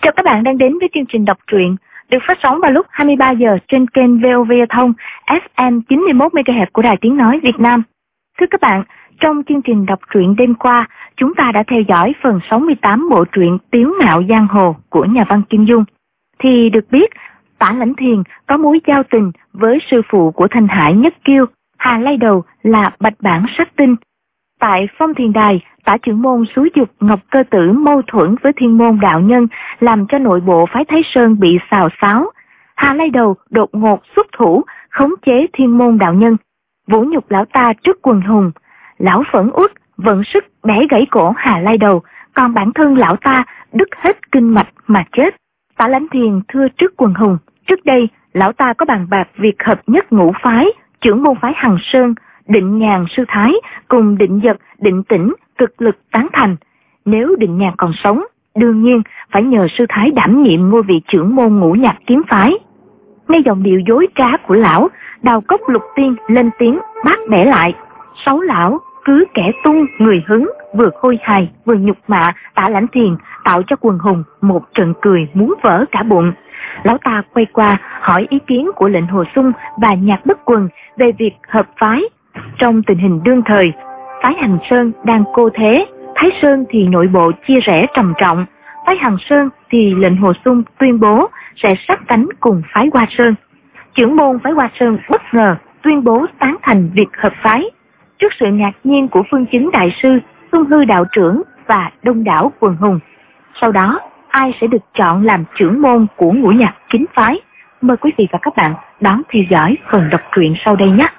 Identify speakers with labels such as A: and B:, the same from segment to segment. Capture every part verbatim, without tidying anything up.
A: chào các bạn đang đến với chương trình đọc truyện được phát sóng vào lúc hai mươi ba giờ trên kênh vê o vê Thông ép em chín mươi mốt mê ga héc của Đài Tiếng Nói Việt Nam. Thưa các bạn, trong chương trình đọc truyện đêm qua, chúng ta đã theo dõi phần sáu mươi tám bộ truyện Tiếu Ngạo Giang Hồ của nhà văn Kim Dung. Thì được biết, Tả Lãnh Thiền có mối giao tình với sư phụ của Thanh Hải Nhất Kiêu, Hà Lai Đầu là Bạch Bản Sát Tinh. Tại Phong Thiền Đài, Tả trưởng môn xúi giục Ngọc Cơ Tử mâu thuẫn với Thiên Môn đạo nhân, làm cho nội bộ phái Thái Sơn bị xào xáo. Hà Lai Đầu đột ngột xuất thủ, khống chế Thiên Môn đạo nhân, vũ nhục lão ta trước quần hùng. Lão phẫn uất vận sức bẻ gãy cổ Hà Lai Đầu, còn bản thân lão ta đứt hết kinh mạch mà chết. Tả Lãnh Thiền thưa trước quần hùng, trước đây lão ta có bàn bạc việc hợp nhất ngũ phái, trưởng môn phái Hằng Sơn, Định Nhàn sư thái cùng Định Dật, Định Tĩnh cực lực tán thành. Nếu Định Nhàn còn sống, đương nhiên phải nhờ sư thái đảm nhiệm ngôi vị trưởng môn Ngũ Nhạc kiếm phái. Nghe giọng điệu dối trá của lão, Đào Cốc Lục Tiên lên tiếng bác bẻ lại. Sáu lão cứ kẻ tung người hứng, vừa khôi hài vừa nhục mạ Tả Lãnh Thiền, tạo cho quần hùng một trận cười muốn vỡ cả bụng. Lão ta quay qua hỏi ý kiến của Lệnh Hồ Xung và Nhạc Bất Quần về việc hợp phái. Trong tình hình đương thời, phái Hành Sơn đang cô thế, Thái Sơn thì nội bộ chia rẽ trầm trọng, phái Hằng Sơn thì Lệnh Hồ Xung tuyên bố sẽ sát cánh cùng phái Hoa Sơn. Trưởng môn phái Hoa Sơn bất ngờ tuyên bố tán thành việc hợp phái. Trước sự ngạc nhiên của Phương Chứng đại sư, Xuân Hư đạo trưởng và đông đảo quần hùng, sau đó ai sẽ được chọn làm trưởng môn của Ngũ Nhạc kiếm phái? Mời quý vị và các bạn đón theo dõi phần đọc truyện sau đây nhé.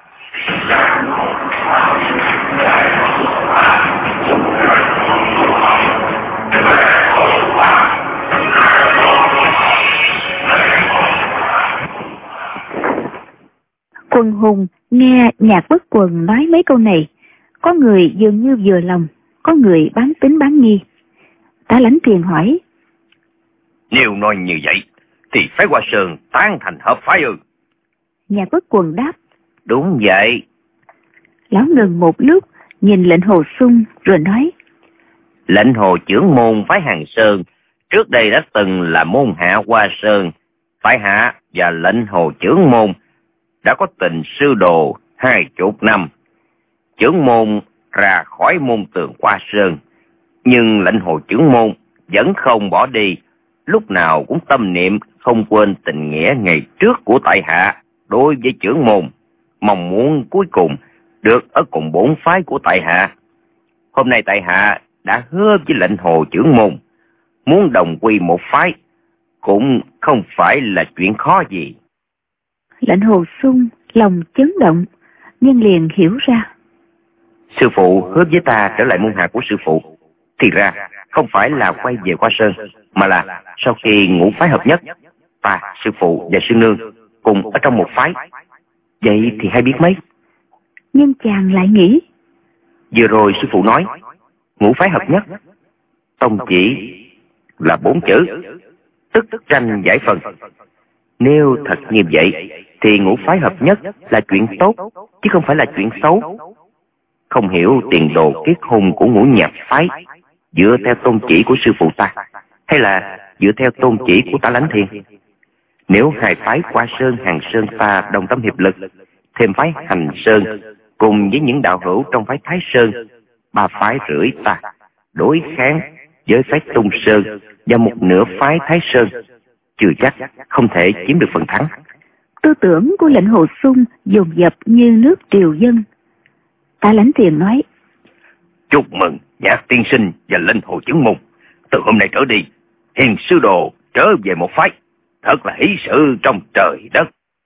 A: Quần hùng nghe Nhạc Bất Quần nói mấy câu này, có người dường như vừa lòng, có người bán tính bán nghi. Tả Lãnh Thiền hỏi:
B: Nếu nói như vậy thì phái Hoa Sơn tán thành hợp phái ư?
A: Nhạc Bất Quần đáp:
B: Đúng vậy.
A: Lão ngừng một lúc, nhìn Lệnh Hồ Xung rồi nói:
B: Lệnh Hồ trưởng môn phái Hằng Sơn trước đây đã từng là môn hạ Hoa Sơn. Phái hạ và Lệnh Hồ trưởng môn đã có tình sư đồ hai chục năm. Trưởng môn ra khỏi môn tường Hoa Sơn, nhưng Lệnh Hồ trưởng môn vẫn không bỏ đi, lúc nào cũng tâm niệm không quên tình nghĩa ngày trước của tại hạ đối với trưởng môn, mong muốn cuối cùng được ở cùng bốn phái của tại hạ. Hôm nay tại hạ đã hứa với Lệnh Hồ trưởng môn, muốn đồng quy một phái cũng không phải là chuyện khó gì.
A: Lệnh Hồ Xung lòng chấn động, nhưng liền hiểu ra.
B: Sư phụ hứa với ta trở lại môn hạ của sư phụ, thì ra không phải là quay về Hoa Sơn, mà là sau khi ngũ phái hợp nhất, ta, sư phụ và sư nương cùng ở trong một phái. Vậy thì hay biết mấy.
A: Nhưng chàng lại nghĩ,
B: vừa rồi sư phụ nói ngũ phái hợp nhất, tông chỉ là bốn chữ, tức tranh giải phần. Nếu thật như vậy thì ngũ phái hợp nhất là chuyện tốt, chứ không phải là chuyện xấu. Không hiểu tiền đồ kết hôn của Ngũ Nhạc phái dựa theo tôn chỉ của sư phụ ta, hay là dựa theo tôn chỉ của Tả Lãnh Thiền. Nếu hai phái Hoa Sơn, Hằng Sơn ta đồng tâm hiệp lực, thêm phái Hành Sơn cùng với những đạo hữu trong phái Thái Sơn, ba phái rưỡi ta đối kháng với phái Tung Sơn và một nửa phái Thái Sơn, chưa chắc không thể chiếm được phần thắng.
A: Tư tưởng của Lệnh Hồ Xung dồn dập như nước triều dân. Tả Lãnh Thiền nói:
B: Chúc mừng Nhạc tiên sinh và Lệnh Hồ trưởng môn, từ hôm nay trở đi, hiền sư đồ trở về một phái, thật là hỷ sự trong trời đất.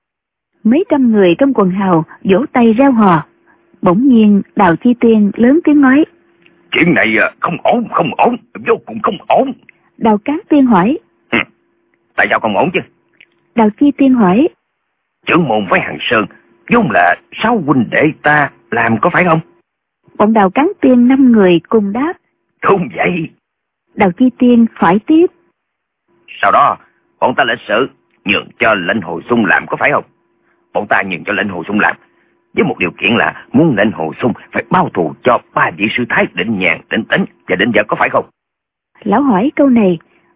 A: Mấy trăm người trong quần hào vỗ tay reo hò. Bỗng nhiên Đào Chi Tiên lớn tiếng nói:
B: Chuyện này không ổn, không ổn, vô cùng không ổn.
A: Đào Cán Tiên hỏi:
B: ừ, Tại sao không ổn chứ?
A: Đào Chi Tiên hỏi:
B: Trưởng môn phái Hằng Sơn vốn là sáu huynh đệ ta làm, có phải không?
A: Bọn Đào Cán Tiên năm người cùng đáp:
B: Đúng vậy.
A: Đào Chi Tiên hỏi tiếp:
B: Sau đó bọn ta lịch sự nhường cho Lệnh Hồ Xung làm, có phải không? Bọn ta nhường cho Lệnh Hồ Xung làm với một điều kiện là muốn Lệnh Hồ Xung phải bao thù cho ba vị sư thái Định Nhàn, Định Tĩnh và Định Dật, có phải không?
A: Lão hỏi câu này,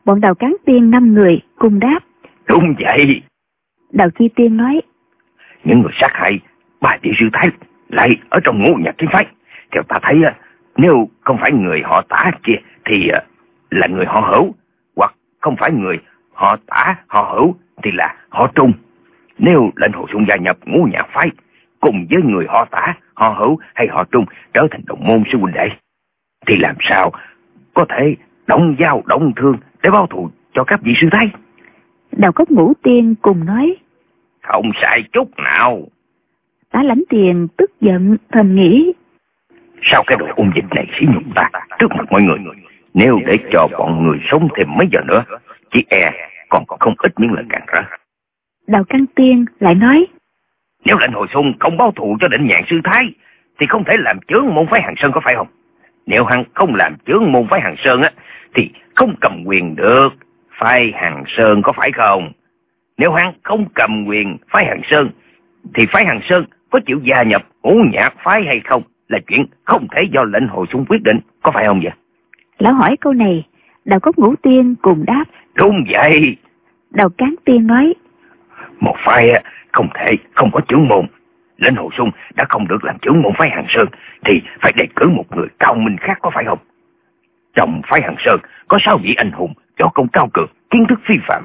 A: Bọn Đào Cán Tiên năm người cùng đáp.
B: Đúng vậy.
A: Đào Chi Tiên nói.
B: Những người sát hại ba vị sư thái lại ở trong ngũ nhạc kiếm phái. Theo ta thấy, nếu không phải người họ Tả kia thì là người họ Hữu, hoặc không phải người họ Tả họ Hữu thì là họ Trung. Nếu lệnh Hồ Xuân gia nhập ngũ nhạc phái cùng với người họ Tả, họ Hữu hay họ Trung trở thành đồng môn sư huynh đệ, thì làm sao có thể động dao động thương để báo thù cho các vị sư thái?
A: Đào Cốc Ngũ Tiên cùng nói.
B: Không sai chút nào.
A: Tả Lãnh Tiền tức giận thầm nghĩ.
B: Sao cái đồ ung dịch này xỉ nhục ta trước mặt mọi người? Nếu để cho bọn người sống thêm mấy giờ nữa, chỉ e còn không ít những lời càng rỡ.
A: Đào Căn Tiên lại nói.
B: Nếu lệnh Hồi Xuân không báo thù cho Định Nhàn sư thái thì không thể làm chướng môn phái Hằng Sơn, có phải không? Nếu hắn không làm chướng môn phái Hằng Sơn á thì không cầm quyền được phái Hằng Sơn, có phải không? Nếu hắn không cầm quyền phái Hằng Sơn thì phái Hằng Sơn có chịu gia nhập ngũ nhạc phái hay không là chuyện không thể do lệnh Hồi Xuân quyết định, có phải không vậy?
A: Lão hỏi câu này, Đào Cốc Ngũ Tiên cùng đáp.
B: Đúng vậy.
A: Đào Cán Tiên nói.
B: Một phái không thể không có chướng môn. Lệnh Hồ Xuân đã không được làm chướng môn phái Hằng Sơn thì phải đề cử một người cao minh khác, có phải không? Trong phái Hằng Sơn có sáu vị anh hùng võ công cao cường, kiến thức phi phạm.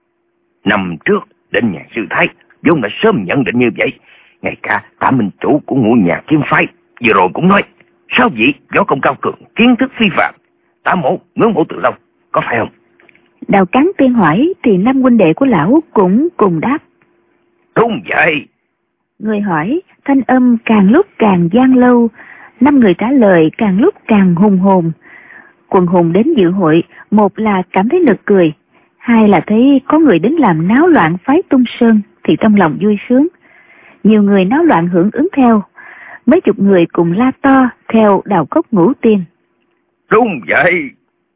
B: Năm trước Định Nhàn sư thái vốn đã sớm nhận định như vậy. Ngay cả Tả Minh chủ của ngũ nhạc kiếm phái vừa rồi cũng nói sáu vị võ công cao cường, kiến thức phi phạm. Tả mổ ngưỡng mộ từ lâu, có phải không?
A: Đào Cán Tiên hỏi thì năm huynh đệ của lão cũng cùng đáp.
B: Đúng vậy.
A: Người hỏi thanh âm càng lúc càng vang lâu, năm người trả lời càng lúc càng hùng hồn. Quần hùng đến dự hội, một là cảm thấy nực cười, hai là thấy có người đến làm náo loạn phái Tung Sơn thì trong lòng vui sướng. Nhiều người náo loạn hưởng ứng theo, mấy chục người cùng la to theo Đào Cốc Ngũ Tiên.
B: Đúng vậy.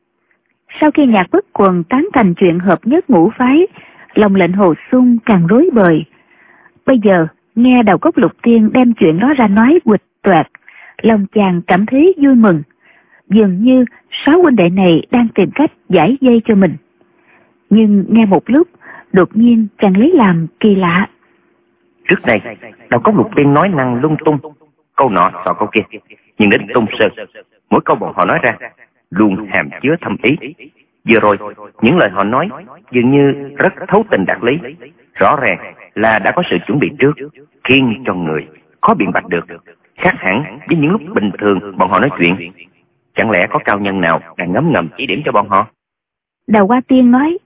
A: Sau khi Nhạc Bất Quần tán thành chuyện hợp nhất ngũ phái, lòng lệnh Hồ Xuân càng rối bời. Bây giờ nghe Đào Cốc Lục Tiên đem chuyện đó ra nói quịch toẹt, lòng chàng cảm thấy vui mừng. Dường như sáu huynh đệ này đang tìm cách giải dây cho mình. Nhưng nghe một lúc, đột nhiên chàng lấy làm kỳ lạ.
B: Trước đây Đào Cốc Lục Tiên nói năng lung tung, câu nọ sọ câu kia, nhưng đến Tung Sơn, mỗi câu bọn họ nói ra luôn hàm chứa thâm ý. Vừa rồi những lời họ nói dường như rất thấu tình đạt lý, rõ ràng là đã có sự chuẩn bị trước, khiến cho người khó biện bạch được, khác hẳn với những lúc bình thường bọn họ nói chuyện. Chẳng lẽ có cao nhân nào đang ngấm ngầm chỉ điểm cho bọn họ?
A: Đào Hoa Tiên nói.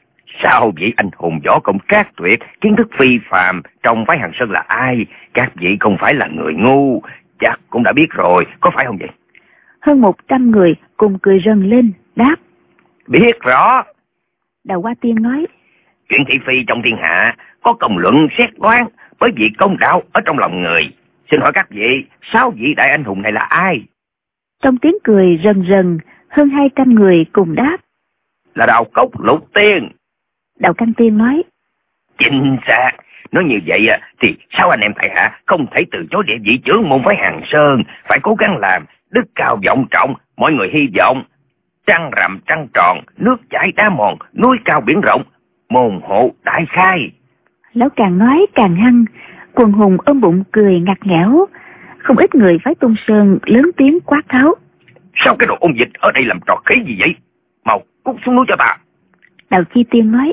B: Sao vị anh hùng võ công trác tuyệt, kiến thức phi phàm trong phái Hằng Sơn là ai? Các vị không phải là người ngu, chắc cũng đã biết rồi, có phải không vậy?
A: Hơn một trăm người cùng cười rần lên, đáp.
B: Biết rõ.
A: Đào Hoa Tiên nói.
B: Chuyện thị phi trong thiên hạ có công luận xét đoán, bởi vì công đạo ở trong lòng người. Xin hỏi các vị, sáu vị đại anh hùng này là ai?
A: Trong tiếng cười rần rần, hơn hai trăm người cùng đáp.
B: Là Đào Cốc Lục Tiên.
A: Đào Căn Tiên nói.
B: Chính xác. Nói như vậy thì sao anh em tại hạ không thể từ chối địa vị trưởng môn phái Hằng Sơn, phải cố gắng làm, đức cao vọng trọng, mọi người hy vọng. Trăng rằm trăng tròn, nước chảy đá mòn, núi cao biển rộng, môn hộ đại khai.
A: Lão càng nói càng hăng, quần hùng ôm bụng cười ngặt nghẽo. Không ít người phái Tung Sơn lớn tiếng quát tháo.
B: Sao cái đồ ôn dịch ở đây làm trò khí gì vậy? Mau cút xuống núi cho ta.
A: Đào Chi Tiên nói.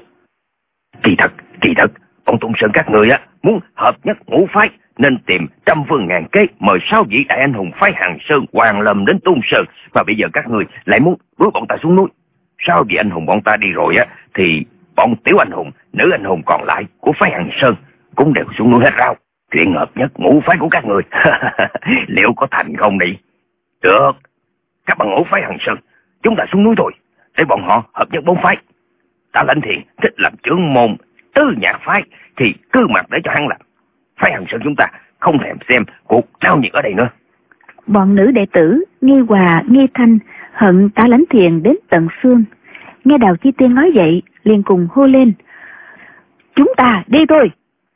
B: Kỳ thật, kỳ thật, ông Tung Sơn các người á muốn hợp nhất ngũ phái nên tìm trăm phương ngàn kế mời sáu vị đại anh hùng phái Hằng Sơn Hoàng Lâm đến Tung Sơn, mà bây giờ các người lại muốn đuổi bọn ta xuống núi. Sáu vị anh hùng bọn ta đi rồi á thì bọn tiểu anh hùng, nữ anh hùng còn lại của phái Hằng Sơn cũng đều xuống núi hết rao. Chuyện hợp nhất ngũ phái của các người liệu có thành không đi? Được, các bạn ngũ phái Hằng Sơn chúng ta xuống núi thôi, để bọn họ hợp nhất bốn phái. Ta Lãnh Thiền thích làm trưởng môn tứ nhạc phái thì cứ mặc để cho hắn làm. Phái Hằng Sơn chúng ta không thèm xem cuộc náo nhiệt ở đây nữa.
A: Bọn nữ đệ tử Nghi Hòa, Nghi Thanh hận Ta Lãnh Thiền đến tận xương. Nghe Đào Chi Tiên nói vậy liền cùng hô lên. Chúng ta đi thôi.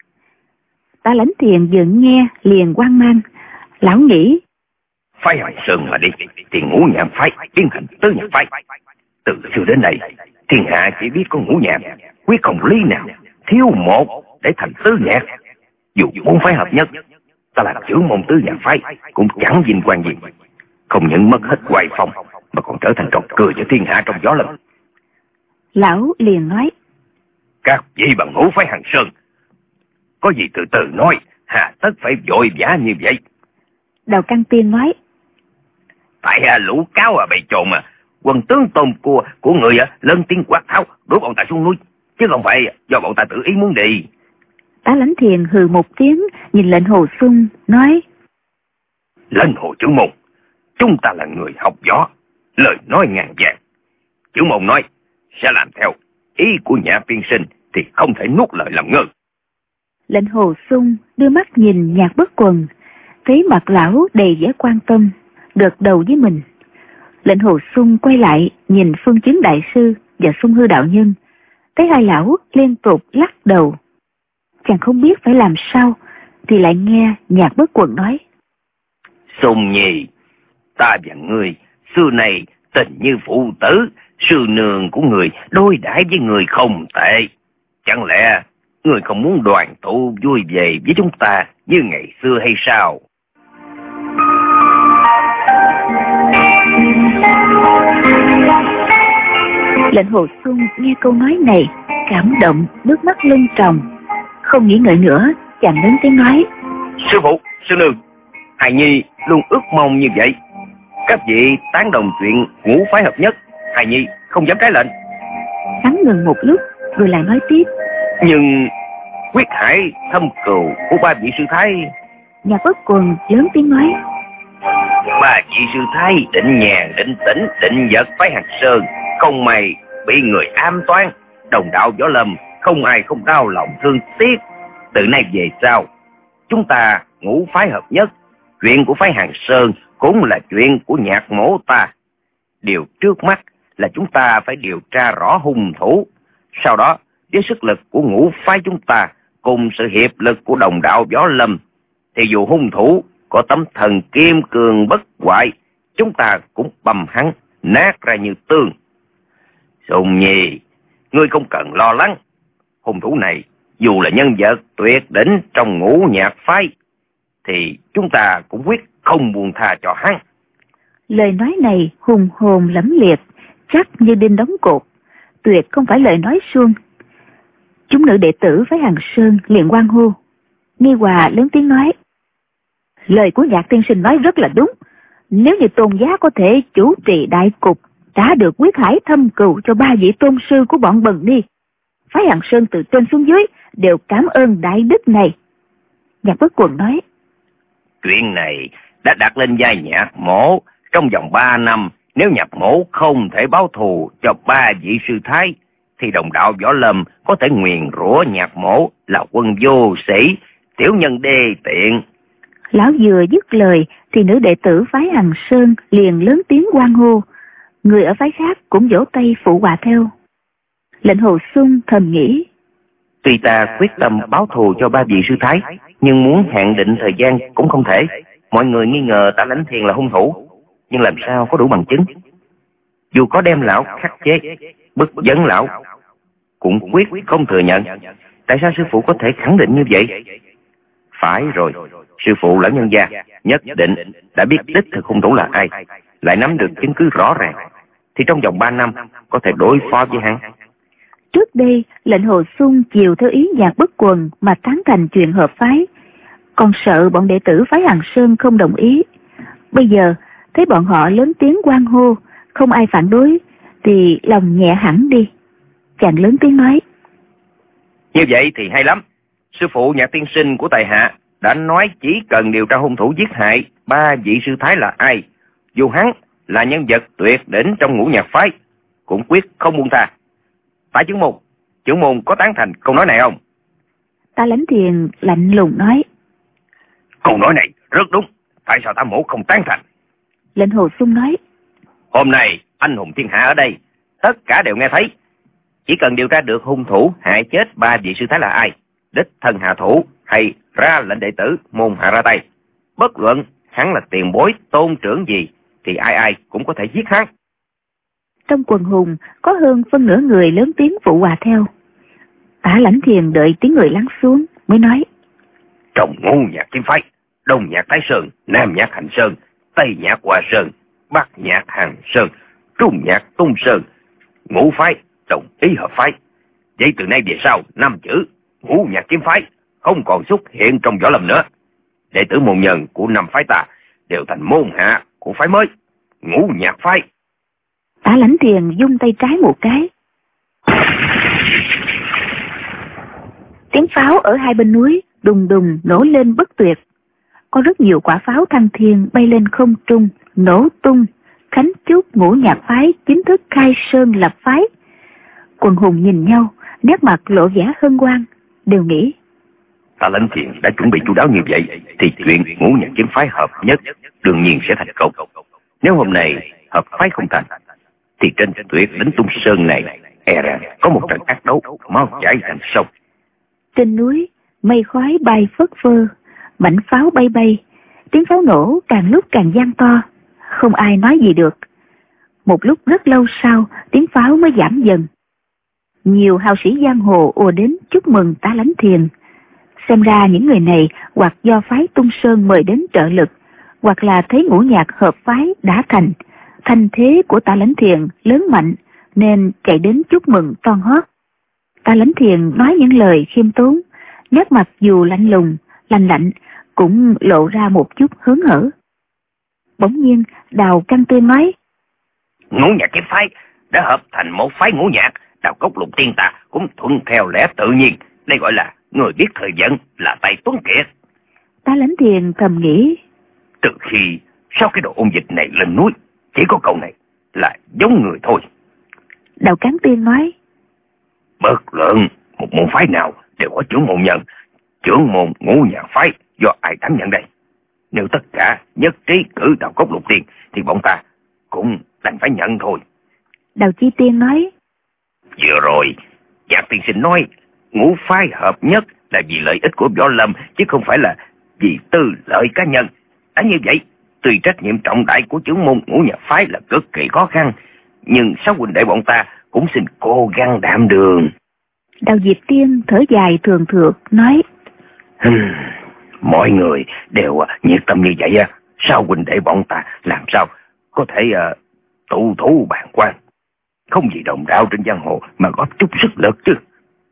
A: Ta Lãnh Thiền vừa nghe liền hoang mang. Lão nghĩ,
B: phái Hằng Sơn mà đi thì ngũ nhạc phái biến thành tứ nhạc phái. Từ xưa đến nay Thiên hạ chỉ biết có ngũ nhạc, quyết không lý nào thiếu một để thành tứ nhạc. Dù muốn phái hợp nhất, ta làm trưởng môn tứ nhạc phái cũng chẳng vinh quang gì. Không những mất hết hoài phong mà còn trở thành trò cười cho thiên hạ trong gió lâm.
A: Lão liền nói:
B: Các vị bằng hữu phái Hằng Sơn, có gì từ từ nói, hà tất phải vội vã như vậy.
A: Đầu Căn Tiên nói:
B: Tại à, lũ cáo à bày trộn mà quân tướng tôn của của người à, lên tiếng quát tháo đuổi bọn ta xuống núi, chứ không phải do bọn ta tự ý muốn đi.
A: Tá Lãnh Thiền hừ một tiếng, nhìn Lệnh Hồ Xuân nói:
B: Lệnh Hồ trưởng môn, chúng ta là người học võ, lời nói ngàn vàng. Trưởng môn nói sẽ làm theo ý của Nhạc tiên sinh thì không thể nuốt lời làm ngơ.
A: Lệnh Hồ Xuân đưa mắt nhìn Nhạc Bất Quần, thấy mặt lão đầy vẻ quan tâm, gật đầu với mình. Lệnh Hồ Xuân quay lại nhìn Phương Chứng đại sư và Sung Hư đạo nhân, thấy hai lão liên tục lắc đầu. Chàng không biết phải làm sao, thì lại nghe Nhạc Bất Quần nói:
B: Sung Nhi, ta và ngươi xưa này tình như phụ tử, sư nương của người đối đãi với người không tệ. Chẳng lẽ người không muốn đoàn tụ vui về với chúng ta như ngày xưa hay sao?
A: Lệnh Hồ Xuân nghe câu nói này, cảm động, nước mắt lưng tròng. Không nghĩ ngợi nữa, chàng lớn tiếng nói:
B: Sư phụ, sư nương, hài nhi luôn ước mong như vậy. Các vị tán đồng chuyện ngũ phái hợp nhất, hài nhi không dám trái lệnh.
A: Hắn ngừng một lúc rồi lại nói tiếp:
B: Nhưng quyết hải thâm cừu của ba vị sư thái.
A: Nhạc Bất Quần lớn tiếng nói:
B: Ba vị sư thái định nhàn, định tĩnh, định vật phái Hằng Sơn, không may bị người ám toán. Đồng đạo võ lâm không ai không đau lòng thương tiếc. Từ nay về sau, chúng ta ngũ phái hợp nhất, chuyện của phái Hằng Sơn cũng là chuyện của Nhạc mỗ ta. Điều trước mắt là chúng ta phải điều tra rõ hung thủ. Sau đó, với sức lực của ngũ phái chúng ta cùng sự hiệp lực của đồng đạo võ lâm, thì dù hung thủ có tấm thần kim cường bất hoại, chúng ta cũng bầm hắn nát ra như tương. Sùng Nhi, ngươi không cần lo lắng. Hung thủ này dù là nhân vật tuyệt đỉnh trong ngũ nhạc phái, thì chúng ta cũng quyết không buông tha cho hắn.
A: Lời nói này hùng hồn lẫm liệt, chắc như đinh đóng cột, tuyệt không phải lời nói suông. Chúng nữ đệ tử phái Hằng Sơn liền hoan hô. Nghi Hòa lớn tiếng nói: Lời của Nhạc tiên sinh nói rất là đúng. Nếu như Tôn giá có thể chủ trì đại cục, đã được quyết hải thâm cừu cho ba vị tôn sư của bọn Bần Ni, phái Hằng Sơn từ trên xuống dưới đều cảm ơn đại đức này. Nhạc Bất Quần nói:
B: Chuyện này đã đặt lên vai Nhạc mỗ. Trong vòng ba năm, nếu Nhạc mỗ không thể báo thù cho ba vị sư thái, thì đồng đạo võ lâm có thể nguyền rủa Nhạc mỗ là quân vô sĩ, tiểu nhân đê tiện.
A: Lão vừa dứt lời thì nữ đệ tử phái Hằng Sơn liền lớn tiếng hoan hô. Người ở phái khác cũng vỗ tay phụ họa theo. Lệnh Hồ Xuân thầm nghĩ:
B: Tuy ta quyết tâm báo thù cho ba vị sư thái, nhưng muốn hạn định thời gian cũng không thể. Mọi người nghi ngờ Tạ Lãnh Thiền là hung thủ, nhưng làm sao có đủ bằng chứng? Dù có đem lão khắc chế, bức vấn lão, cũng quyết không thừa nhận. Tại sao sư phụ có thể khẳng định như vậy? Phải rồi, sư phụ lão nhân gia nhất định đã biết đích thực hung thủ là ai, lại nắm được chứng cứ rõ ràng, thì trong vòng ba năm có thể đối phó với hắn.
A: Trước đây, Lệnh Hồ Xuân chiều theo ý Nhạc Bất Quần mà tán thành chuyện hợp phái, còn sợ bọn đệ tử phái Hằng Sơn không đồng ý. Bây giờ, thấy bọn họ lớn tiếng hoan hô, không ai phản đối, thì lòng nhẹ hẳn đi. Chàng lớn tiếng nói:
B: Như vậy thì hay lắm. Sư phụ Nhạc tiên sinh của tài hạ đã nói chỉ cần điều tra hung thủ giết hại ba vị sư thái là ai, dù hắn là nhân vật tuyệt đỉnh trong ngũ nhạc phái, cũng quyết không buông tha. Tại trưởng môn, trưởng môn có tán thành câu nói này không?
A: Tạ Lãnh Thiền lạnh lùng nói:
B: Câu nói này rất đúng. Tại sao ta mổ không tán thành?
A: Lệnh Hồ Xuân nói:
B: Hôm nay anh hùng thiên hạ ở đây, tất cả đều nghe thấy. Chỉ cần điều tra được hung thủ hại chết ba vị sư thái là ai, đích thân hạ thủ hay ra lệnh đệ tử môn hạ ra tay, bất luận hắn là tiền bối tôn trưởng gì, thì ai ai cũng có thể giết hắn.
C: Trong quần hùng có hơn phân nửa người lớn tiếng phụ họa theo. Tả Lãnh Thiền đợi tiếng người lắng xuống mới nói:
B: Trong ngũ nhạc kiếm phái, đông nhạc Thái Sơn, nam nhạc Hành Sơn, tây nhạc Hoa Sơn, bắc nhạc Hàng Sơn, trung nhạc Tung Sơn, ngũ phái đồng ý hợp phái. Vậy từ nay về sau, năm chữ ngũ nhạc kiếm phái không còn xuất hiện trong võ lâm nữa. Đệ tử môn nhân của năm phái ta đều thành môn hạ của phái mới, ngũ nhạc phái.
C: Tả Lãnh Thiền dung tay trái một cái. Tiếng pháo ở hai bên núi đùng đùng nổ lên bất tuyệt. Có rất nhiều quả pháo thăng thiên bay lên không trung, nổ tung, khánh chúc ngũ nhạc phái chính thức khai sơn lập phái. Quần hùng nhìn nhau, nét mặt lộ vẻ hân hoan, đều nghĩ:
B: Tả Lãnh Thiền đã chuẩn bị chu đáo như vậy, thì chuyện ngũ nhạc kiếm phái hợp nhất đương nhiên sẽ thành công. Nếu hôm nay hợp phái không thành, thì trên tuyệt đỉnh Tung Sơn này e rằng có một trận ác đấu máu chảy thành sông.
C: Trên núi mây khói bay phất phơ, mảnh pháo bay bay, tiếng pháo nổ càng lúc càng vang to, không ai nói gì được. Một lúc rất lâu sau, tiếng pháo mới giảm dần. Nhiều hào sĩ giang hồ ùa đến chúc mừng Tả Lãnh Thiền. Xem ra những người này hoặc do phái Tung Sơn mời đến trợ lực, hoặc là thấy ngũ nhạc hợp phái đã thành, thanh thế của Tả Lãnh Thiền lớn mạnh nên chạy đến chúc mừng toan hót. Tả Lãnh Thiền nói những lời khiêm tốn, nét mặt dù lạnh lùng, lạnh lạnh cũng lộ ra một chút hớn hở. Bỗng nhiên Đào Căn Tiên nói:
B: Ngũ nhạc kiếm phái đã hợp thành một phái ngũ nhạc, Đào Cốc Lục Tiên ta cũng thuận theo lẽ tự nhiên. Đây gọi là người biết thời vận, là tay tuấn kiệt.
C: Tả Lãnh Thiền thầm nghĩ:
B: Từ khi sau cái độ ôn dịch này lên núi, chỉ có cậu này là giống người thôi.
C: Đào Cán Tiên nói:
B: Bất luận một môn phái nào đều có trưởng môn nhân, trưởng môn ngũ nhạc phái do ai đảm nhận đây? Nếu tất cả nhất trí cử Đào Cốc Lục Tiên thì bọn ta cũng đành phải nhận thôi.
C: Đào Chi Tiên nói:
B: Vừa rồi Nhạc tiên sinh nói ngũ phái hợp nhất là vì lợi ích của võ lâm, chứ không phải là vì tư lợi cá nhân. Đã như vậy, tuy trách nhiệm trọng đại của trưởng môn ngũ nhạc phái là cực kỳ khó khăn, nhưng sáu huynh đệ bọn ta cũng xin cố gắng đảm đường.
C: Đào Diệp Tiên thở dài thường thượt nói:
B: Mọi người đều nhiệt tâm như vậy, sao huynh đệ bọn ta làm sao có thể uh, tụ thủ bàn quan, không gì đồng đạo trên giang hồ mà góp chút sức lực chứ.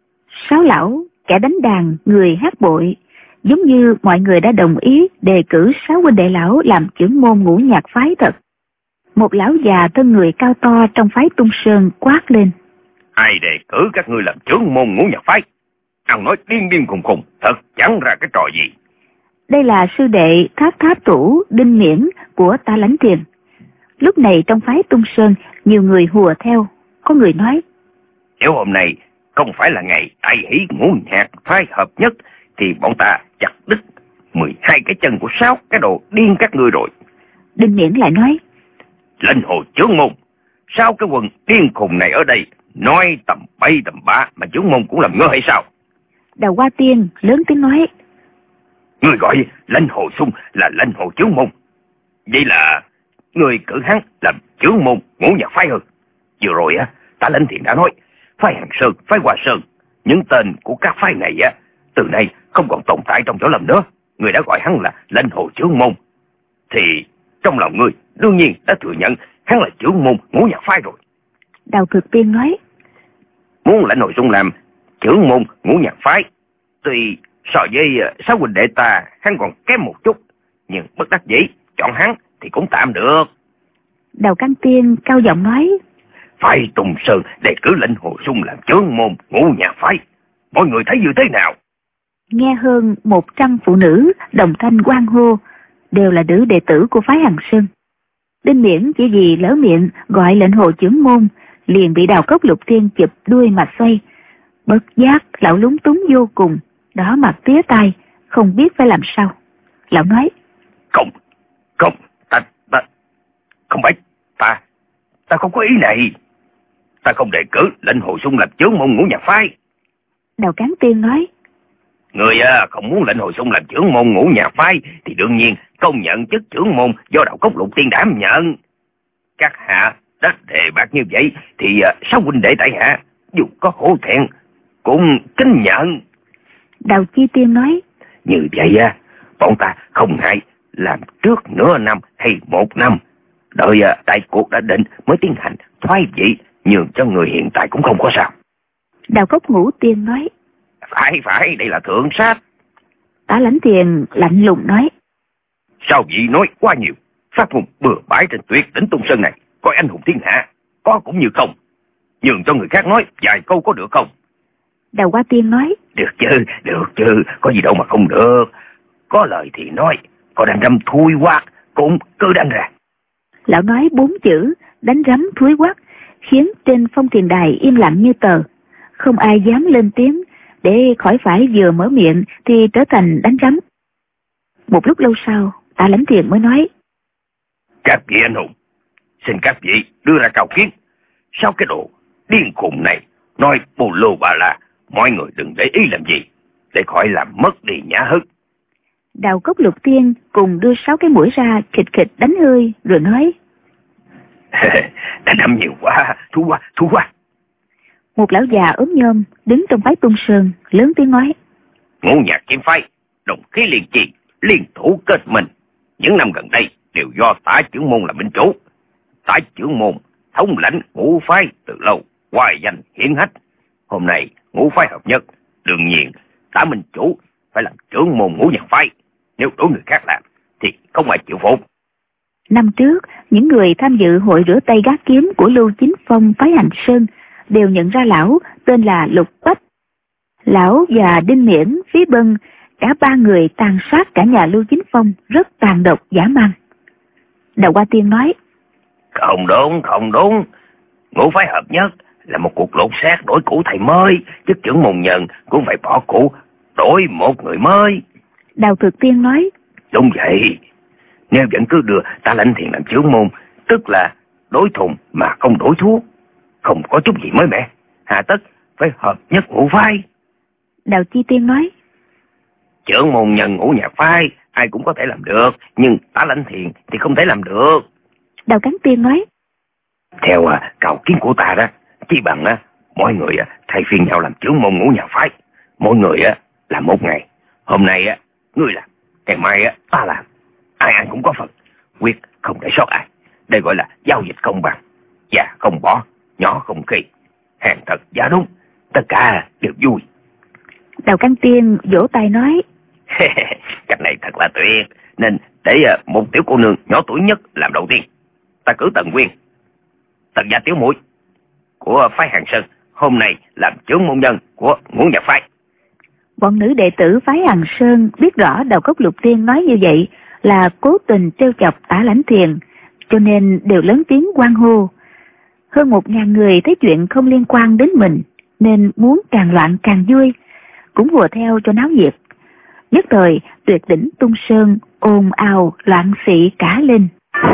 C: Sáu lão, kẻ đánh đàn, người hát bội, giống như mọi người đã đồng ý đề cử sáu huynh đệ lão làm trưởng môn ngũ nhạc phái thật. Một lão già thân người cao to trong phái Tung Sơn quát lên:
B: Ai đề cử các ngươi làm trưởng môn ngũ nhạc phái? Ăn nói điên điên khùng khùng, thật chẳng ra cái trò gì.
C: Đây là sư đệ Tháp Tháp Tủ Đinh Miễn của Tả Lãnh Thiền. Lúc này trong phái Tung Sơn, nhiều người hùa theo. Có người nói:
B: Nếu hôm nay không phải là ngày đại hỷ ngũ nhạc phái hợp nhất, thì bọn ta chặt đứt mười hai cái chân của sáu cái đồ điên các ngươi rồi.
C: Đinh Miễn lại nói:
B: Lệnh hồ trưởng môn, sao cái quần điên khùng này ở đây nói tầm bay tầm bạ mà trưởng môn cũng làm ngơ hay sao?
C: Đào Hoa Tiên lớn tiếng nói:
B: Người gọi Lệnh hồ sung là lệnh hồ trưởng môn, vậy là người cử hắn làm trưởng môn ngũ nhạc phái hơn. Vừa rồi á, Tả Lãnh Thiền đã nói phái Hàng Sơn, phái Hoa Sơn, những tên của các phái này á, từ nay không còn tồn tại trong võ lâm nữa. Người đã gọi hắn là lệnh hồ trưởng môn, thì trong lòng người đương nhiên đã thừa nhận hắn là trưởng môn ngũ nhạc phái rồi.
C: Đào Thực Tiên nói:
B: Muốn Lệnh hồ sung làm trưởng môn ngũ nhạc phái, tuy so với sáu huynh đệ ta hắn còn kém một chút, nhưng bất đắc dĩ chọn hắn thì cũng tạm được.
C: Đào Căn Tiên cao giọng nói:
B: Phái Tung Sơn đề cử Lệnh hồ sung làm trưởng môn ngũ nhạc phái, mọi người thấy như thế nào?
C: Nghe hơn một trăm phụ nữ đồng thanh hoan hô, đều là nữ đệ tử của phái Hàng Sơn. Đinh Miễn chỉ vì lỡ miệng gọi Lệnh hồ trưởng môn, liền bị Đào Cốc Lục Tiên chụp đuôi mà xoay. Bất giác lão lúng túng vô cùng, đỏ mặt tía tai, không biết phải làm sao. Lão nói:
B: Không, không, ta, ta, không phải, ta, ta không có ý này. Ta không đề cử Lệnh hồ sung làm trưởng môn ngũ nhạc phái.
C: Đào Cán Tiên nói:
B: Người à, không muốn Lệnh hồ sung làm trưởng môn ngũ nhạc phái thì đương nhiên công nhận chức trưởng môn do Đào Cốc Lục Tiên đảm nhận. Các hạ đã đề bạc như vậy thì uh, sáu huynh đệ tại hạ dù có hổ thẹn cũng kính nhận.
C: Đào Chi Tiên nói,
B: như vậy á, bọn ta không ngại làm trước nửa năm hay một năm, đợi uh, đại cuộc đã định mới tiến hành thoái vị, nhường cho người hiện tại cũng không có sao.
C: Đào Cốc Ngũ Tiên nói,
B: Phải phải, đây là thượng sách.
C: Tả Lãnh Thiền lạnh lùng nói,
B: sao vị nói quá nhiều, phát ngôn bừa bãi trên tuyệt đỉnh Tung Sơn này, coi anh hùng thiên hạ, có cũng như không. Nhường cho người khác nói vài câu có được không?
C: Đào Hoa Tiên nói,
B: được chứ, được chứ, có gì đâu mà không được. Có lời thì nói, có đánh rắm thui quát cũng cứ đánh ra.
C: Lão nói bốn chữ đánh rắm thui quát khiến trên phong thiền đài im lặng như tờ, không ai dám lên tiếng để khỏi phải vừa mở miệng thì trở thành đánh rắm. Một lúc lâu sau, Tạ Lãnh Thiền mới nói,
B: các vị anh hùng, xin các vị đưa ra cao kiến. Sao cái đồ điên khùng này nói bù lô bà la, mọi người đừng để ý làm gì, để khỏi làm mất đi nhã hứng.
C: Đào Cốc Lục Tiên cùng đưa sáu cái mũi ra khịch khịch đánh hơi rồi nói,
B: đã đâm nhiều quá, thú quá, thú quá.
C: Một lão già ốm nhôm đứng trong phái Tung Sơn lớn tiếng nói,
B: Ngũ Nhạc Kiếm phái đồng khí liên trì, liên thủ kết minh, những năm gần đây đều do Tả Trưởng Môn là minh chủ. Tả Trưởng Môn thống lãnh ngũ phái từ lâu, hoài danh hiển hách. Hôm nay ngũ phái hợp nhất, đương nhiên Tả minh chủ phải làm trưởng môn Ngũ Nhạc phái, nếu đối người khác làm thì không ai chịu phục.
C: Năm trước, những người tham dự hội rửa tay gác kiếm của Lưu Chính Phong phái Hành Sơn đều nhận ra lão tên là Lục Bách. Lão và Đinh Miễn, Phí Bân, cả ba người tàn sát cả nhà Lưu Chính Phong rất tàn độc dã man. Đào Hoa Tiên nói,
B: Không đúng, không đúng. Ngũ phái hợp nhất là một cuộc lột xác đổi cũ thầy mới, chức trưởng môn nhân cũng phải bỏ cũ đổi một người mới.
C: Đào Thực Tiên nói,
B: Đúng vậy. Nếu vẫn cứ đưa Tả Lãnh Thiền làm trưởng môn, tức là đối thùng mà không đổi thuốc, không có chút gì mới mẻ, hà tất phải hợp nhất ngũ phái.
C: Đào Chi Tiên nói,
B: Trưởng môn nhân Ngũ Nhạc phái ai cũng có thể làm được, nhưng Tả Lãnh Thiền thì không thể làm được.
C: Đào Cắn Tiên nói,
B: Theo à, cầu kiến của ta đó, chỉ bằng à, mọi người à, thay phiên nhau làm trưởng môn Ngũ Nhạc phái, mỗi người à, làm một ngày. Hôm nay à, ngươi làm, ngày mai à, ta làm, ai ai cũng có phần, quyết không để sót ai. Đây gọi là giao dịch công bằng, già không bỏ, nhỏ không khi, hàng thật giá đúng, tất cả đều vui.
C: Đào Cắn Tiên vỗ tay nói,
B: Cách này thật là tuyệt, nên để uh, một tiểu cô nương nhỏ tuổi nhất làm đầu tiên. Ta cử Tần Quyên, Tần gia tiểu muội của phái Hàng Sơn hôm nay làm trưởng môn nhân của Ngũ Nhạc phái.
C: Bọn nữ đệ tử phái Hàng Sơn biết rõ Đào Cốc Lục Tiên nói như vậy là cố tình trêu chọc Tả Lãnh Thiền, cho nên đều lớn tiếng hoan hô. Hơn một ngàn người thấy chuyện không liên quan đến mình nên muốn càng loạn càng vui, cũng hùa theo cho náo nhiệt. Nhất thời tuyệt đỉnh Tung Sơn ồn ào loạn xị cả lên.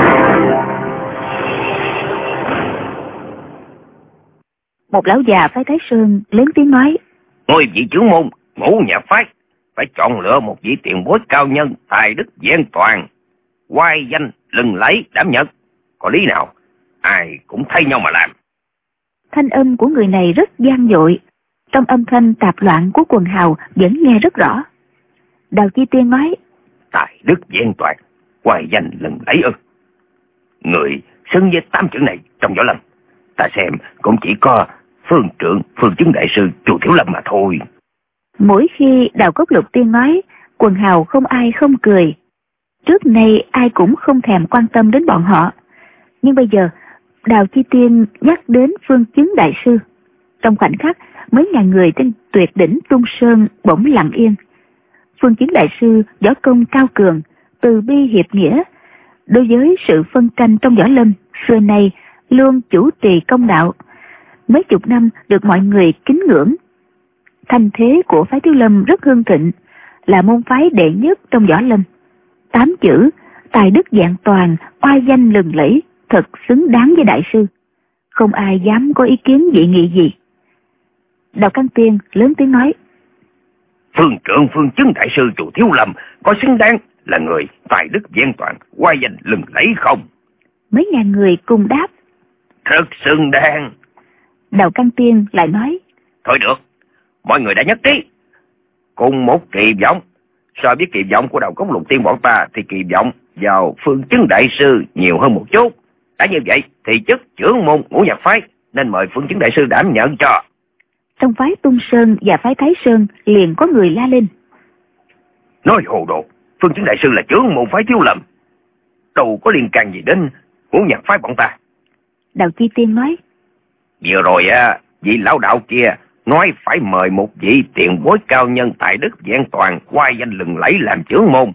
C: Một lão già phái Thái Sơn lớn tiếng nói,
B: Ngôi vị trưởng môn Ngũ Nhạc phái phải chọn lựa một vị tiền bối cao nhân, tài đức vẹn toàn, oai danh lừng lẫy đảm nhận. Có lý nào ai cũng thay nhau mà làm.
C: Thanh âm của người này rất gian dội, trong âm thanh tạp loạn của quần hào vẫn nghe rất rõ. Đào Chi Tiên nói,
B: Tài đức vẹn toàn, oai danh lừng lẫy ư? Người xứng với tám chữ này trong võ lâm, ta xem cũng chỉ có Phương Trượng, Phương Chứng đại sư, Chu Thiếu Lâm mà thôi.
C: Mỗi khi Đào Cốc Lục Tiên nói, quần hào không ai không cười. Trước nay ai cũng không thèm quan tâm đến bọn họ, nhưng bây giờ Đào Chi Tiên nhắc đến Phương Chứng đại sư, trong khoảnh khắc mấy ngàn người trên tuyệt đỉnh Tung Sơn bỗng lặng yên. Phương Chứng đại sư võ công cao cường, từ bi hiệp nghĩa, đối với sự phân tranh trong võ lâm xưa nay luôn chủ trì công đạo, mấy chục năm được mọi người kính ngưỡng. Thanh thế của phái Thiếu Lâm rất hưng thịnh, là môn phái đệ nhất trong võ lâm. Tám chữ tài đức vẹn toàn, oai danh lừng lẫy thật xứng đáng với đại sư, không ai dám có ý kiến dị nghị gì. Đào Căn Tiên lớn tiếng nói,
B: Phương Trượng, Phương Chứng đại sư, Chu Thiếu Lâm có xứng đáng là người tài đức vẹn toàn, oai danh lừng lẫy không?
C: Mấy ngàn người cùng đáp,
B: Rất xứng đáng.
C: Đào Căn Tiên lại nói.
B: Thôi được, mọi người đã nhất trí. Cùng một kỳ vọng. So với kỳ vọng của Đầu Cốc Lục Tiên bọn ta thì kỳ vọng vào Phương Chứng Đại Sư nhiều hơn một chút. Đã như vậy thì chức trưởng môn Ngũ Nhạc Phái nên mời Phương Chứng Đại Sư đảm nhận cho.
C: Trong phái Tung Sơn và phái Thái Sơn liền có người la lên.
B: Nói hồ đồ, Phương Chứng Đại Sư là trưởng môn phái Thiếu Lâm, đâu có liên can gì đến Ngũ Nhạc Phái bọn ta.
C: Đào Chi Tiên nói.
B: Vừa rồi á, vị lão đạo kia nói phải mời một vị tiền bối cao nhân tài đức vẹn toàn, oai danh lừng lẫy làm trưởng môn.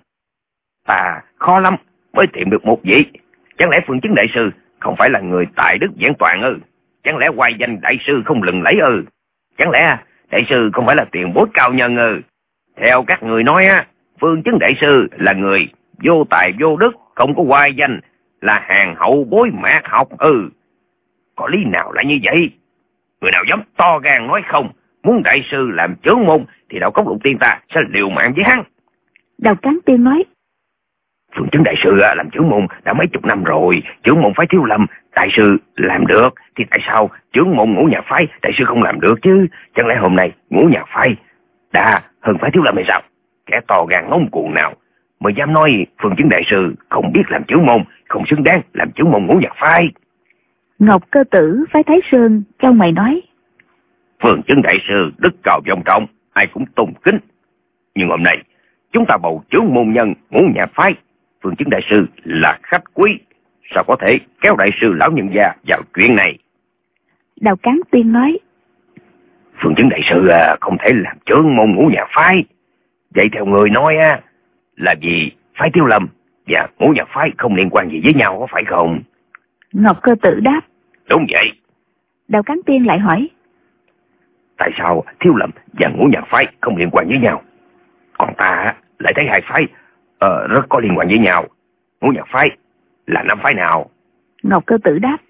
B: Ta khó lắm mới tìm được một vị. Chẳng lẽ Phương Chứng Đại Sư không phải là người tài đức vẹn toàn ư? Chẳng lẽ oai danh đại sư không lừng lẫy ư? Chẳng lẽ đại sư không phải là tiền bối cao nhân ư? Theo các người nói á, Phương Chứng Đại Sư là người vô tài vô đức, không có oai danh, là hàng hậu bối mạt học ư? Có lý nào lại như vậy? Người nào dám to gan nói không, muốn đại sư làm trưởng môn thì Đạo Cốc Lục Tiên ta sẽ liều mạng với hắn.
C: Đào Cán Tiên nói.
B: Phương Chứng Đại Sư làm trưởng môn đã mấy chục năm rồi, trưởng môn phái Thiếu Lâm đại sư làm được, thì tại sao trưởng môn Ngũ Nhạc Phái đại sư không làm được chứ? Chẳng lẽ hôm nay Ngũ Nhạc Phái đã hơn phái Thiếu Lâm hay sao? Kẻ to gan ngông cuồng nào mới dám nói Phương Chứng Đại Sư không biết làm trưởng môn, không xứng đáng làm trưởng môn Ngũ Nhạc Phái?
C: Ngọc Cơ Tử phái Thái Sơn châu mày nói.
B: Phương Chứng Đại Sư đức cao vọng trọng, ai cũng tôn kính, nhưng hôm nay chúng ta bầu trưởng môn nhân Ngũ Nhạc Phái, Phương Chứng Đại Sư là khách quý, sao có thể kéo đại sư lão nhân gia vào chuyện này?
C: Đào Cán Tiên nói.
B: Phương Chứng Đại Sư không thể làm trưởng môn Ngũ Nhạc Phái. Vậy theo người nói á, là vì phái Thiếu Lâm và Ngũ Nhạc Phái không liên quan gì với nhau, có phải không?
C: Ngọc Cơ Tử đáp.
B: Đúng vậy.
C: Đào Cán Tiên lại hỏi.
B: Tại sao Thiếu Lâm và Ngũ Nhạc Phái không liên quan với nhau? Còn ta lại thấy hai phái uh, rất có liên quan với nhau. Ngũ Nhạc Phái là năm phái nào?
C: Ngọc Cơ Tử đáp.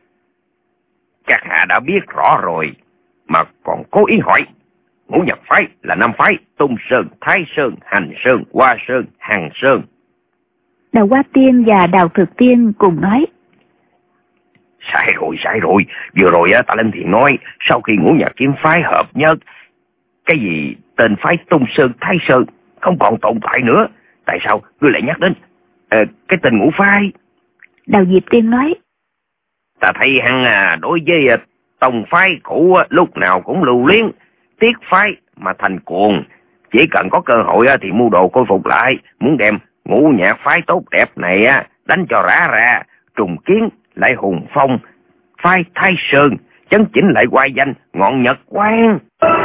B: Các hạ đã biết rõ rồi mà còn cố ý hỏi. Ngũ Nhạc Phái là năm phái: Tung Sơn, Thái Sơn, Hành Sơn, Hoa Sơn, Hằng Sơn.
C: Đào Hoa Tiên và Đào Thực Tiên cùng nói.
B: Sai rồi, sai rồi. Vừa rồi ta lên thiền nói, sau khi Ngũ Nhạc Kiếm Phái hợp nhất, cái gì tên phái Tung Sơn, Thái Sơn không còn tồn tại nữa. Tại sao ngươi lại nhắc đến uh, cái tên Ngũ Phái?
C: Đào Diệp Tiên nói.
B: Ta thấy hắn à, đối với uh, tông phái cũ uh, lúc nào cũng lưu luyến, tiếc phái mà thành cuồng. Chỉ cần có cơ hội uh, thì mưu đồ khôi phục lại, muốn đem Ngũ Nhạc Phái tốt đẹp này uh, đánh cho rã ra, trùng kiến lại hùng phong phái Thái Sơn, chấn chỉnh lại oai danh ngọn Nhật Quang.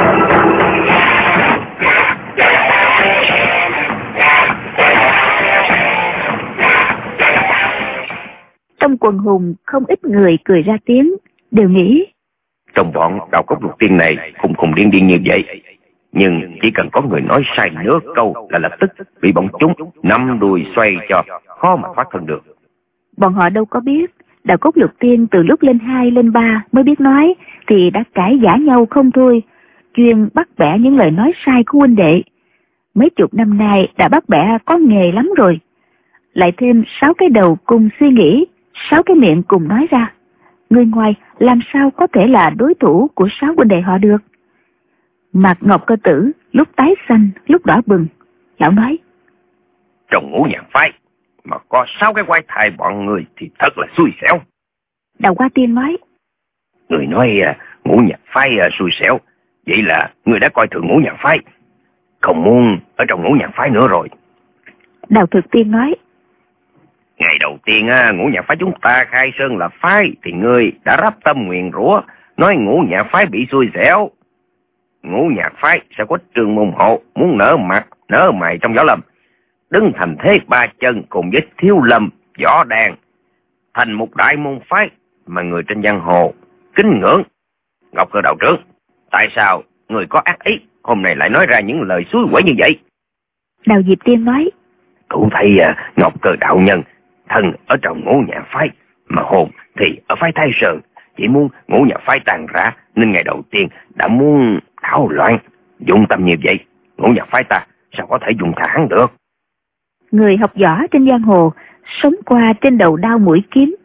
C: Trong quần hùng không ít người cười ra tiếng, đều nghĩ
B: trong bọn Đạo Cốc Lục Tiên này khùng khùng điên điên như vậy, nhưng chỉ cần có người nói sai nửa câu là lập tức bị bọn chúng nắm đuôi xoay cho, khó mà thoát thân được.
C: Bọn họ đâu có biết Đạo Cốc Lục Tiên từ lúc lên hai lên ba mới biết nói thì đã cãi giả nhau không thôi, chuyên bắt bẻ những lời nói sai của huynh đệ. Mấy chục năm nay đã bắt bẻ có nghề lắm rồi, lại thêm sáu cái đầu cùng suy nghĩ, sáu cái miệng cùng nói ra, người ngoài làm sao có thể là đối thủ của sáu huynh đệ họ được. Mặt Ngọc Cơ Tử lúc tái xanh lúc đỏ bừng, lão nói.
B: Trong Ngũ Nhạc Phái mà có sáu cái quái thai bọn người thì thật là xui xẻo.
C: Đào Hoa Tiên nói.
B: Người nói uh, Ngũ Nhạc Phái uh, xui xẻo, vậy là người đã coi thường Ngũ Nhạc Phái, không muốn ở trong Ngũ Nhạc Phái nữa rồi.
C: Đào Thực Tiên nói.
B: Ngày đầu tiên uh, Ngũ Nhạc Phái chúng ta khai sơn là phái thì ngươi đã rắp tâm nguyền rủa nói Ngũ Nhạc Phái bị xui xẻo. Ngũ Nhạc Phái sẽ có trường môn hộ muốn nở mặt nở mày trong võ lâm, đứng thành thế ba chân cùng với Thiếu Lâm, Võ Đàn, thành một đại môn phái mà người trên giang hồ kính ngưỡng. Ngọc Cơ đạo trưởng, tại sao người có ác ý hôm nay lại nói ra những lời suối quẩy như vậy?
C: Đào Diệp Tiên nói.
B: Cụ thấy uh, Ngọc Cơ đạo nhân thân ở trong Ngũ Nhạc Phái mà hồn thì ở phái Thái Sơn, chỉ muốn Ngũ Nhạc Phái tàn rã nên ngày đầu tiên đã muốn tháo loạn. Dụng tâm như vậy, Ngũ Nhạc Phái ta sao có thể dùng thả hắn được?
C: Người học võ trên giang hồ, sống qua trên đầu đao mũi kiếm,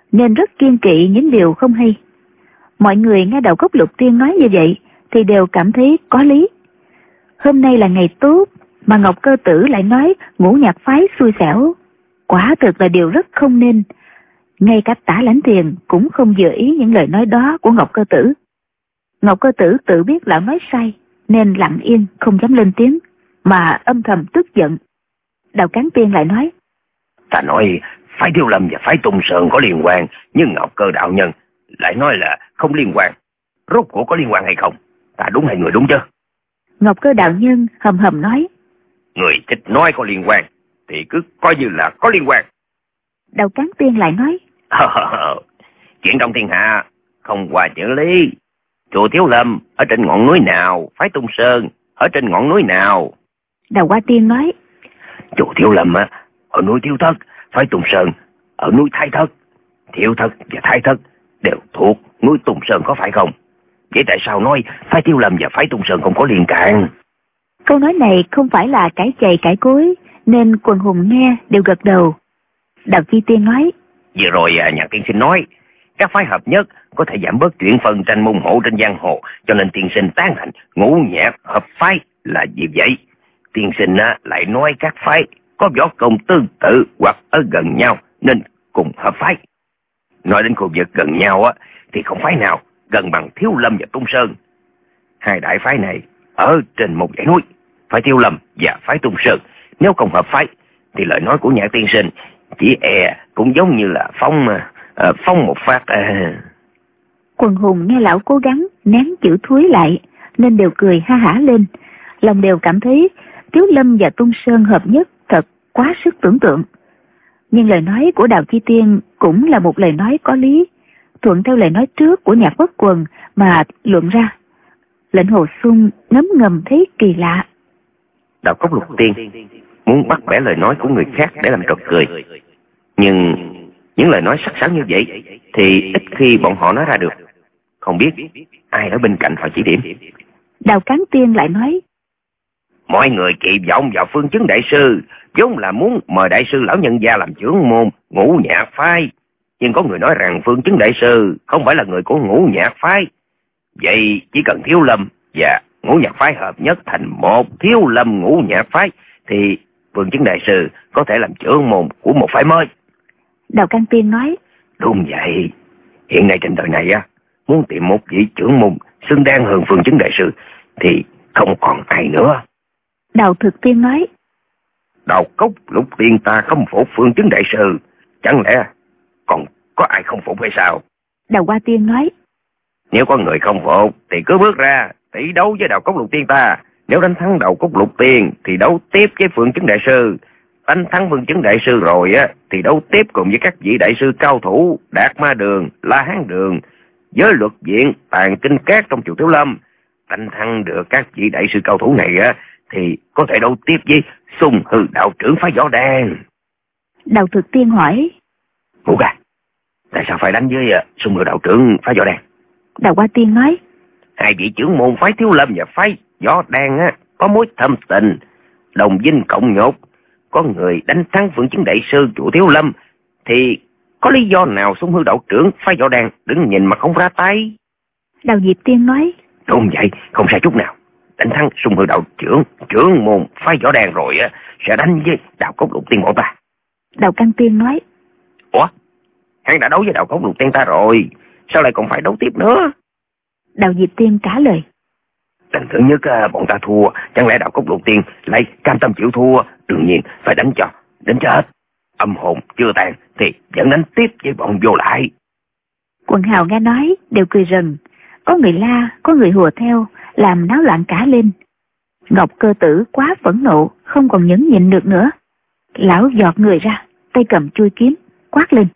C: nên rất kiêng kỵ những điều không hay. Mọi người nghe Đào Cốc Lục Tiên nói như vậy thì đều cảm thấy có lý. Hôm nay là ngày tốt mà Ngọc Cơ Tử lại nói Ngũ Nhạc phái xui xẻo, quả thực là điều rất không nên. Ngay cả Tả Lãnh Thiền cũng không vừa ý những lời nói đó của Ngọc Cơ Tử. Ngọc Cơ Tử tự biết lão nói sai nên lặng yên không dám lên tiếng, mà âm thầm tức giận. Đào Cán Tiên lại nói:
B: Ta nói phái Thiếu Lâm và phái Tung Sơn có liên quan, nhưng Ngọc Cơ đạo nhân lại nói là không liên quan. Rốt cuộc có liên quan hay không? Ta đúng hay người đúng chứ?
C: Ngọc Cơ đạo nhân hầm hầm nói:
B: Người thích nói có liên quan thì cứ coi như là có liên quan.
C: Đào Cán Tiên lại nói:
B: Chuyện trong thiên hạ không qua chữ lý. Chùa Thiếu Lâm ở trên ngọn núi nào? Phái Tung Sơn ở trên ngọn núi nào?
C: Đào Hoa Tiên nói:
B: Chùa Thiếu Lâm á, ở núi Thiếu Thất, phái Tung Sơn ở núi Thái Thất. Thiếu Thất và Thái Thất đều thuộc núi Tung Sơn, có phải không? Vậy tại sao nói phái Thiếu Lâm và phái Tung Sơn không có liên can?
C: Câu nói này không phải là cãi chày cãi cối, nên quần hùng nghe đều gật đầu. Đào Chi Tiên nói:
B: Vừa rồi nhà tiên sinh nói các phái hợp nhất có thể giảm bớt chuyện phân tranh môn hộ trên giang hồ, cho nên tiên sinh tán thành Ngũ Nhạc hợp phái là gì vậy? Tiên sinh lại nói các phái có võ công tương tự hoặc ở gần nhau nên cùng hợp phái. Nói đến khu vực gần nhau á thì không phái nào gần bằng Thiếu Lâm và Tung Sơn. Hai đại phái này ở trên một dãy núi, phái Thiếu Lâm và phái Tung Sơn nếu không hợp phái thì lời nói của nhà tiên sinh chỉ e cũng giống như là phong uh, phong một phát. Uh...
C: Quần hùng nghe lão cố gắng nén chữ thúi lại nên đều cười ha hả lên, lòng đều cảm thấy Thiếu Lâm và Tung Sơn hợp nhất thật quá sức tưởng tượng. Nhưng lời nói của Đào Chi Tiên cũng là một lời nói có lý, thuận theo lời nói trước của Nhạc Bất Quần mà luận ra. Lệnh Hồ Xuân ngấm ngầm thấy kỳ lạ.
B: Đào Cốc Lục Tiên muốn bắt bẻ lời nói của người khác để làm trò cười, nhưng những lời nói sắc sảo như vậy thì ít khi bọn họ nói ra được. Không biết ai ở bên cạnh họ chỉ điểm.
C: Đào Cán Tiên lại nói:
B: Mọi người kỳ vọng vào Phương Chứng đại sư, vốn là muốn mời đại sư lão nhân gia làm trưởng môn Ngũ Nhạc phái, nhưng có người nói rằng Phương Chứng đại sư không phải là người của Ngũ Nhạc phái. Vậy chỉ cần Thiếu Lâm và Ngũ Nhạc phái hợp nhất thành một Thiếu Lâm Ngũ Nhạc phái thì Phương Chứng đại sư có thể làm trưởng môn của một phái mới.
C: Đào Cán Tiên nói:
B: Đúng vậy, hiện nay trên đời này á, muốn tìm một vị trưởng môn xứng đáng hơn Phương Chứng đại sư thì không còn ai nữa.
C: Đào Thực Tiên nói:
B: Đào Cốc Lục Tiên ta không phục Phương Chứng đại sư, chẳng lẽ còn có ai không phục hay sao?
C: Đào Hoa Tiên nói:
B: Nếu có người không phục thì cứ bước ra tỷ đấu với Đào Cốc Lục Tiên ta. Nếu đánh thắng Đào Cốc Lục Tiên thì đấu tiếp với Phương Chứng đại sư. Đánh thắng Phương Chứng đại sư rồi á thì đấu tiếp cùng với các vị đại sư cao thủ Đạt Ma Đường, La Hán Đường, Giới Luật Viện, Tàn Kinh Cát trong chùa Thiếu Lâm. Đánh thắng được các vị đại sư cao thủ này á thì có thể đấu tiếp với Xung Hư đạo trưởng phái Võ Đàn.
C: Đào Thực Tiên hỏi:
B: Ngũ ca, tại sao phải đánh với uh, Xung Hư đạo trưởng phái Võ Đàn?
C: Đào Hoa Tiên nói:
B: Hai vị trưởng môn phái Thiếu Lâm và phái Võ Đàn á có mối thâm tình, đồng vinh cộng nhột. Có người đánh thắng Phương Chứng đại sư chùa Thiếu Lâm thì có lý do nào Xung Hư đạo trưởng phái Võ Đàn đứng nhìn mà không ra tay?
C: Đào Diệp Tiên nói:
B: Đúng vậy, không sai chút nào. Đánh thắng Xung Hư đạo trưởng trưởng môn phái Võ Đàn rồi á sẽ đánh với Đào Cốc Lục Tiên bọn ta.
C: Đào Căn Tiên nói:
B: Ủa, hắn đã đấu với Đào Cốc Lục Tiên ta rồi, sao lại còn phải đấu tiếp nữa?
C: Đào Diệp Tiên trả lời:
B: Lần thứ nhất bọn ta thua, chẳng lẽ Đào Cốc Lục Tiên lại cam tâm chịu thua? Đương nhiên phải đánh cho đến chết. Âm hồn chưa tàn thì vẫn đánh tiếp với bọn vô lại.
C: Quần hào nghe nói đều cười rần, có người la, có người hùa theo, làm náo loạn cả lên. Ngọc Cơ Tử quá phẫn nộ, không còn nhẫn nhịn được nữa. Lão giọt người ra, tay cầm chuôi kiếm, quát lên: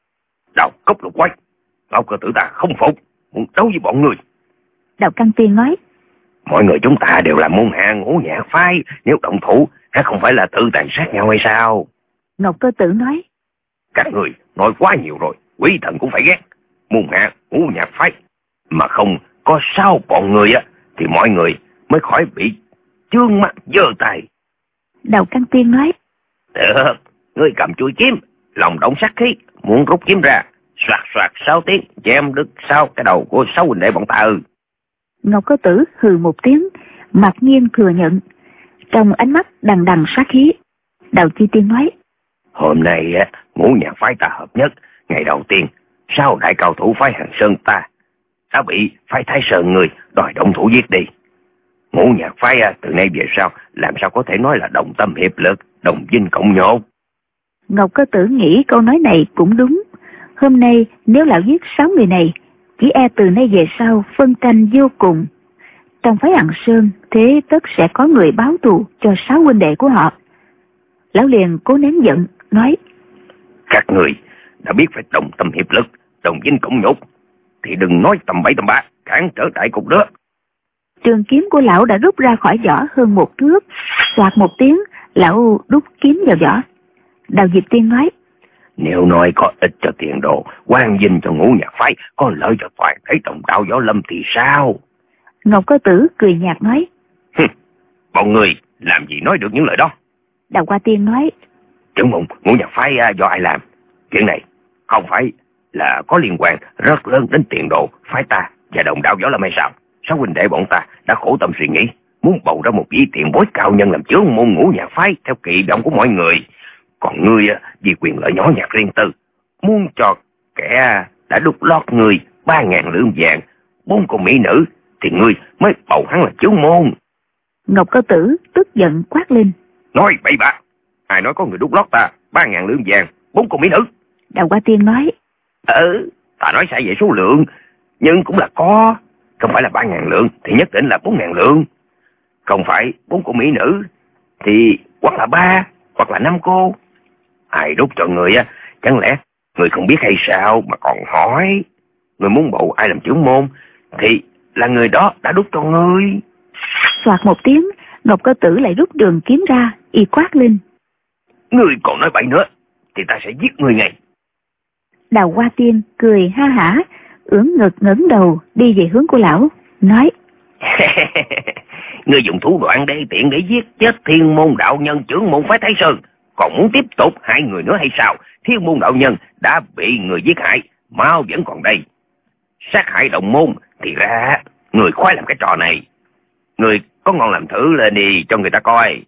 B: Đào Cốc Lục Quái, Ngọc Cơ Tử ta không phục, muốn đấu với bọn người.
C: Đào Căn Tiên nói:
B: Mọi người chúng ta đều là môn hạ Ngũ Nhạc phái, nếu động thủ há không phải là tự tàn sát nhau hay sao?
C: Ngọc Cơ Tử nói:
B: Các người nói quá nhiều rồi, quý thần cũng phải ghét. Môn hạ Ngũ Nhạc phái mà không có sao bọn người á thì mọi người mới khỏi bị chướng mắt giơ tay.
C: Đào Căn Tiên nói:
B: Được, ngươi cầm chuôi kiếm, lòng động sát khí, muốn rút kiếm ra, Soạt soạt sáu tiếng, chém đứt sau cái đầu của sáu huynh đệ bọn ta ư?
C: Ngọc Cơ Tử hừ một tiếng, mặc nhiên thừa nhận, trong ánh mắt đằng đằng sát khí. Đào Chi Tiên nói:
B: Hôm nay á, ngũ nhạc phái ta hợp nhất. Ngày đầu tiên, sáu đại cao thủ phái Hàng Sơn ta đã bị phái Thái Sơn người đòi động thủ giết đi. Ngũ nhạc phái á, từ nay về sau làm sao có thể nói là đồng tâm hiệp lực, đồng vinh cộng nhộn?
C: Ngọc Cơ Tử nghĩ câu nói này cũng đúng. Hôm nay nếu lão giết sáu người này, chỉ e từ nay về sau phân tranh vô cùng. Trong phái Hàng Sơn thế tất sẽ có người báo thù cho sáu huynh đệ của họ. Lão liền cố nén giận nói:
B: Các người đã biết phải đồng tâm hiệp lực, đồng vinh cộng nhục, thì đừng nói tầm bậy tầm bạ, cản trở đại cục nữa.
C: Trường kiếm của lão đã rút ra khỏi vỏ hơn một thước. Soạt một tiếng, lão đút kiếm vào vỏ. Đào Diệp Tiên nói:
B: Nếu nói có ích cho tiền đồ, quan vinh cho ngũ nhạc phái, có lợi cho toàn thể đồng đạo võ lâm thì sao?
C: Ngọc Cơ Tử cười nhạt nói:
B: Bọn người làm gì nói được những lời đó?
C: Đào Hoa Tiên nói:
B: Trưởng môn, ngũ nhạc phái do ai làm? Chuyện này không phải là có liên quan rất lớn đến tiền đồ phái ta và đồng đạo võ lâm hay sao? Sáu huynh đệ bọn ta đã khổ tâm suy nghĩ, muốn bầu ra một vị tiền bối cao nhân làm trưởng môn ngũ nhạc phái theo kỳ vọng của mọi người. Còn ngươi vì quyền lợi nhỏ nhặt riêng tư, muốn cho kẻ đã đục lót người ba ngàn lượng vàng, bốn con mỹ nữ, thì ngươi mới bầu hắn là trưởng môn.
C: Ngọc Cơ Tử tức giận quát lên:
B: Nói bậy bạ! Ai nói có người đục lót ta ba ngàn lượng vàng, bốn con mỹ nữ?
C: Đào Hoa Tiên nói:
B: Ừ, ta nói sai về số lượng, nhưng cũng là có. Không phải là ba ngàn lượng thì nhất định là bốn ngàn lượng. Không phải bốn cô mỹ nữ thì hoặc là ba, hoặc là năm cô. Ai đút cho người á, chẳng lẽ người không biết hay sao mà còn hỏi? Người muốn bầu ai làm trưởng môn thì là người đó đã đút cho ngươi.
C: Soạt một tiếng, Ngọc Cơ Tử lại rút đường kiếm ra, y quát lên:
B: Ngươi còn nói bậy nữa thì ta sẽ giết ngươi ngay.
C: Đào Hoa Tiên cười ha hả, ưỡn ngực ngẩng đầu đi về hướng của lão, nói:
B: Ngươi dùng thủ đoạn đê tiện để giết chết Thiên Môn đạo nhân trưởng môn phái Thái Sơn, còn muốn tiếp tục hại người nữa hay sao? Thiên Môn đạo nhân đã bị người giết hại, máu vẫn còn đây. Sát hại đồng môn thì ra người khoái làm cái trò này. Người có ngon làm thử lên đi cho người ta coi.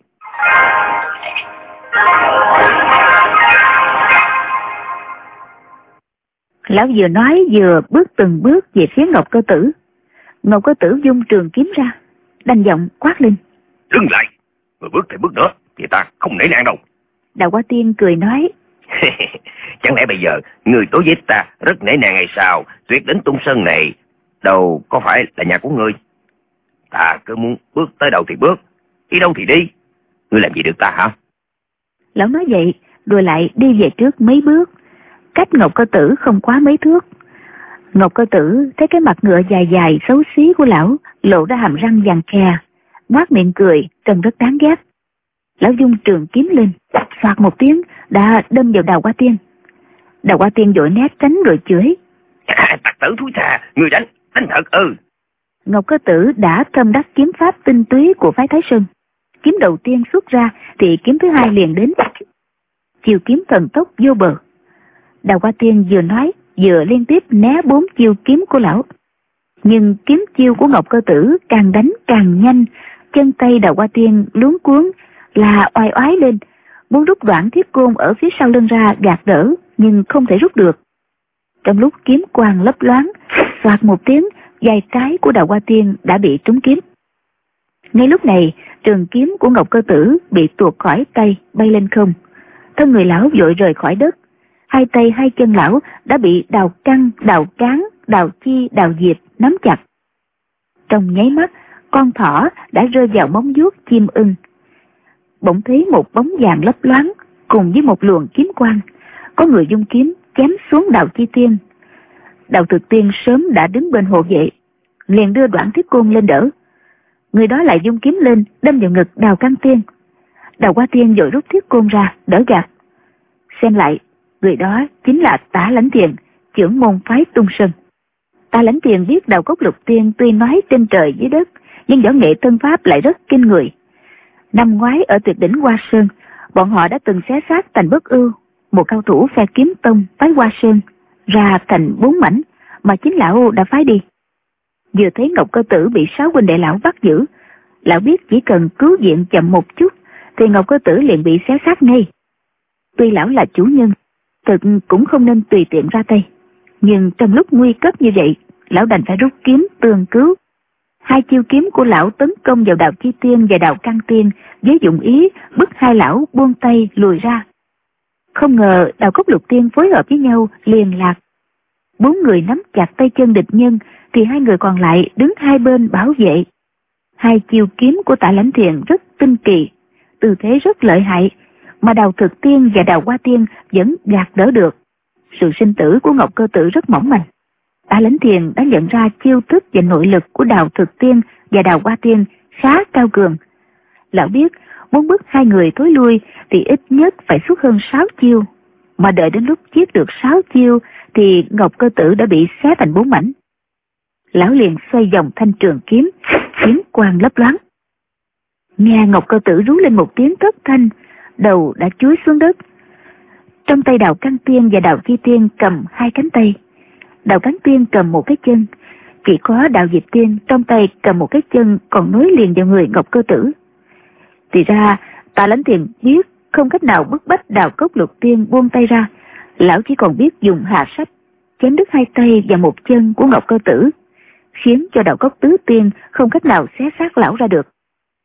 C: Lão vừa nói vừa bước từng bước về phía Ngọc Cơ Tử. Ngọc Cơ Tử vung trường kiếm ra, đanh giọng quát lên:
B: Đứng lại, người bước thì bước nữa thì ta không nể nang đâu.
C: Đào Hoa Tiên cười nói:
B: Chẳng lẽ bây giờ người đối với ta rất nể nang hay sao? Tuyệt đỉnh Tung Sơn này đâu có phải là nhà của ngươi. Ta cứ muốn bước tới đâu thì bước, đi đâu thì đi. Ngươi làm gì được ta hả?
C: Lão nói vậy rồi lại đi về trước mấy bước, cách Ngọc Cơ Tử không quá mấy thước. Ngọc Cơ Tử thấy cái mặt ngựa dài dài xấu xí của lão lộ ra hàm răng vàng khè, ngoác miệng cười trông rất đáng ghét. Lão vung trường kiếm lên, soạt một tiếng đã đâm vào Đào Hoa Tiên. Đào Hoa Tiên vội né tránh rồi chửi:
B: À, tặc tử thúi thà, người đánh, đánh thật ư?
C: Ngọc Cơ Tử đã thâm đắc kiếm pháp tinh túy của phái Thái Sơn. Kiếm đầu tiên xuất ra thì kiếm thứ hai liền đến, chiều kiếm thần tốc vô bờ. Đào Hoa Tiên vừa nói vừa liên tiếp né bốn chiêu kiếm của lão. Nhưng kiếm chiêu của Ngọc Cơ Tử càng đánh càng nhanh, chân tay Đào Hoa Tiên luống cuống là oai oái lên, muốn rút đoạn thiết côn ở phía sau lưng ra gạt đỡ, nhưng không thể rút được. Trong lúc kiếm quang lấp loáng, soạt một tiếng, vai trái của Đào Hoa Tiên đã bị trúng kiếm. Ngay lúc này, trường kiếm của Ngọc Cơ Tử bị tuột khỏi tay, bay lên không. Thân người lão vội rời khỏi đất. Hai tay hai chân lão đã bị Đào Căng, Đào Cán, Đào Chi, Đào Diệp nắm chặt. Trong nháy mắt, con thỏ đã rơi vào móng vuốt chim ưng. Bỗng thấy một bóng vàng lấp loáng cùng với một luồng kiếm quang, có người dung kiếm chém xuống Đào Chi Tiên. Đào Thực Tiên sớm đã đứng bên hộ vệ, liền đưa đoạn thiết côn lên đỡ. Người đó lại dung kiếm lên đâm vào ngực Đào Căng Tiên. Đào Hoa Tiên vội rút thiết côn ra đỡ gạt. Xem lại, người đó chính là Tả Lãnh Tiền, trưởng môn phái Tung Sơn. Tả Lãnh Tiền biết Đào Cốc Lục Tiên tuy nói trên trời dưới đất, nhưng võ nghệ thân pháp lại rất kinh người. Năm ngoái ở tuyệt đỉnh Hoa Sơn, bọn họ đã từng xé xác Thành Bất Ưu, một cao thủ phe kiếm tông phái Hoa Sơn, ra thành bốn mảnh mà chính lão đã phái đi. Vừa thấy Ngọc Cơ Tử bị sáu huynh đệ lão bắt giữ, lão biết chỉ cần cứu viện chậm một chút thì Ngọc Cơ Tử liền bị xé xác ngay. Tuy lão là chủ nhân, thực cũng không nên tùy tiện ra tay, nhưng trong lúc nguy cấp như vậy, lão đành phải rút kiếm tương cứu. Hai chiêu kiếm của lão tấn công vào Đào Chi Tiên và Đào Căn Tiên với dụng ý bức hai lão buông tay lùi ra. Không ngờ Đào Cốc Lục Tiên phối hợp với nhau liền lạc. Bốn người nắm chặt tay chân địch nhân thì hai người còn lại đứng hai bên bảo vệ. Hai chiêu kiếm của Tạ Lãnh Thiền rất tinh kỳ, tư thế rất lợi hại, mà Đào Thực Tiên và Đào Hoa Tiên vẫn gạt đỡ được. Sự sinh tử của Ngọc Cơ Tử rất mỏng manh. Tạ Lãnh Thiền đã nhận ra chiêu thức và nội lực của Đào Thực Tiên và Đào Hoa Tiên khá cao cường. Lão biết muốn bức hai người thối lui thì ít nhất phải xuất hơn sáu chiêu, mà đợi đến lúc giết được sáu chiêu thì Ngọc Cơ Tử đã bị xé thành bốn mảnh. Lão liền xoay vòng thanh trường kiếm, kiếm quang lấp loáng. Nghe Ngọc Cơ Tử rú lên một tiếng thất thanh, đầu đã chúi xuống đất. Trong tay Đào Căn Tiên và Đào Chi Tiên cầm hai cánh tay, Đào Cánh Tiên cầm một cái chân, chỉ có Đào Diệp Tiên trong tay cầm một cái chân còn nối liền vào người Ngọc Cơ Tử. Thì ra Tạ Lãnh Thiền biết không cách nào bức bách Đào Cốc Lục Tiên buông tay ra, lão chỉ còn biết dùng hạ sách chém đứt hai tay và một chân của Ngọc Cơ Tử, khiến cho Đào Cốc Tứ Tiên không cách nào xé xác lão ra được.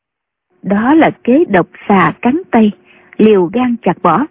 C: Đó là kế độc xà cắn tay, liều gan chặt bỏ.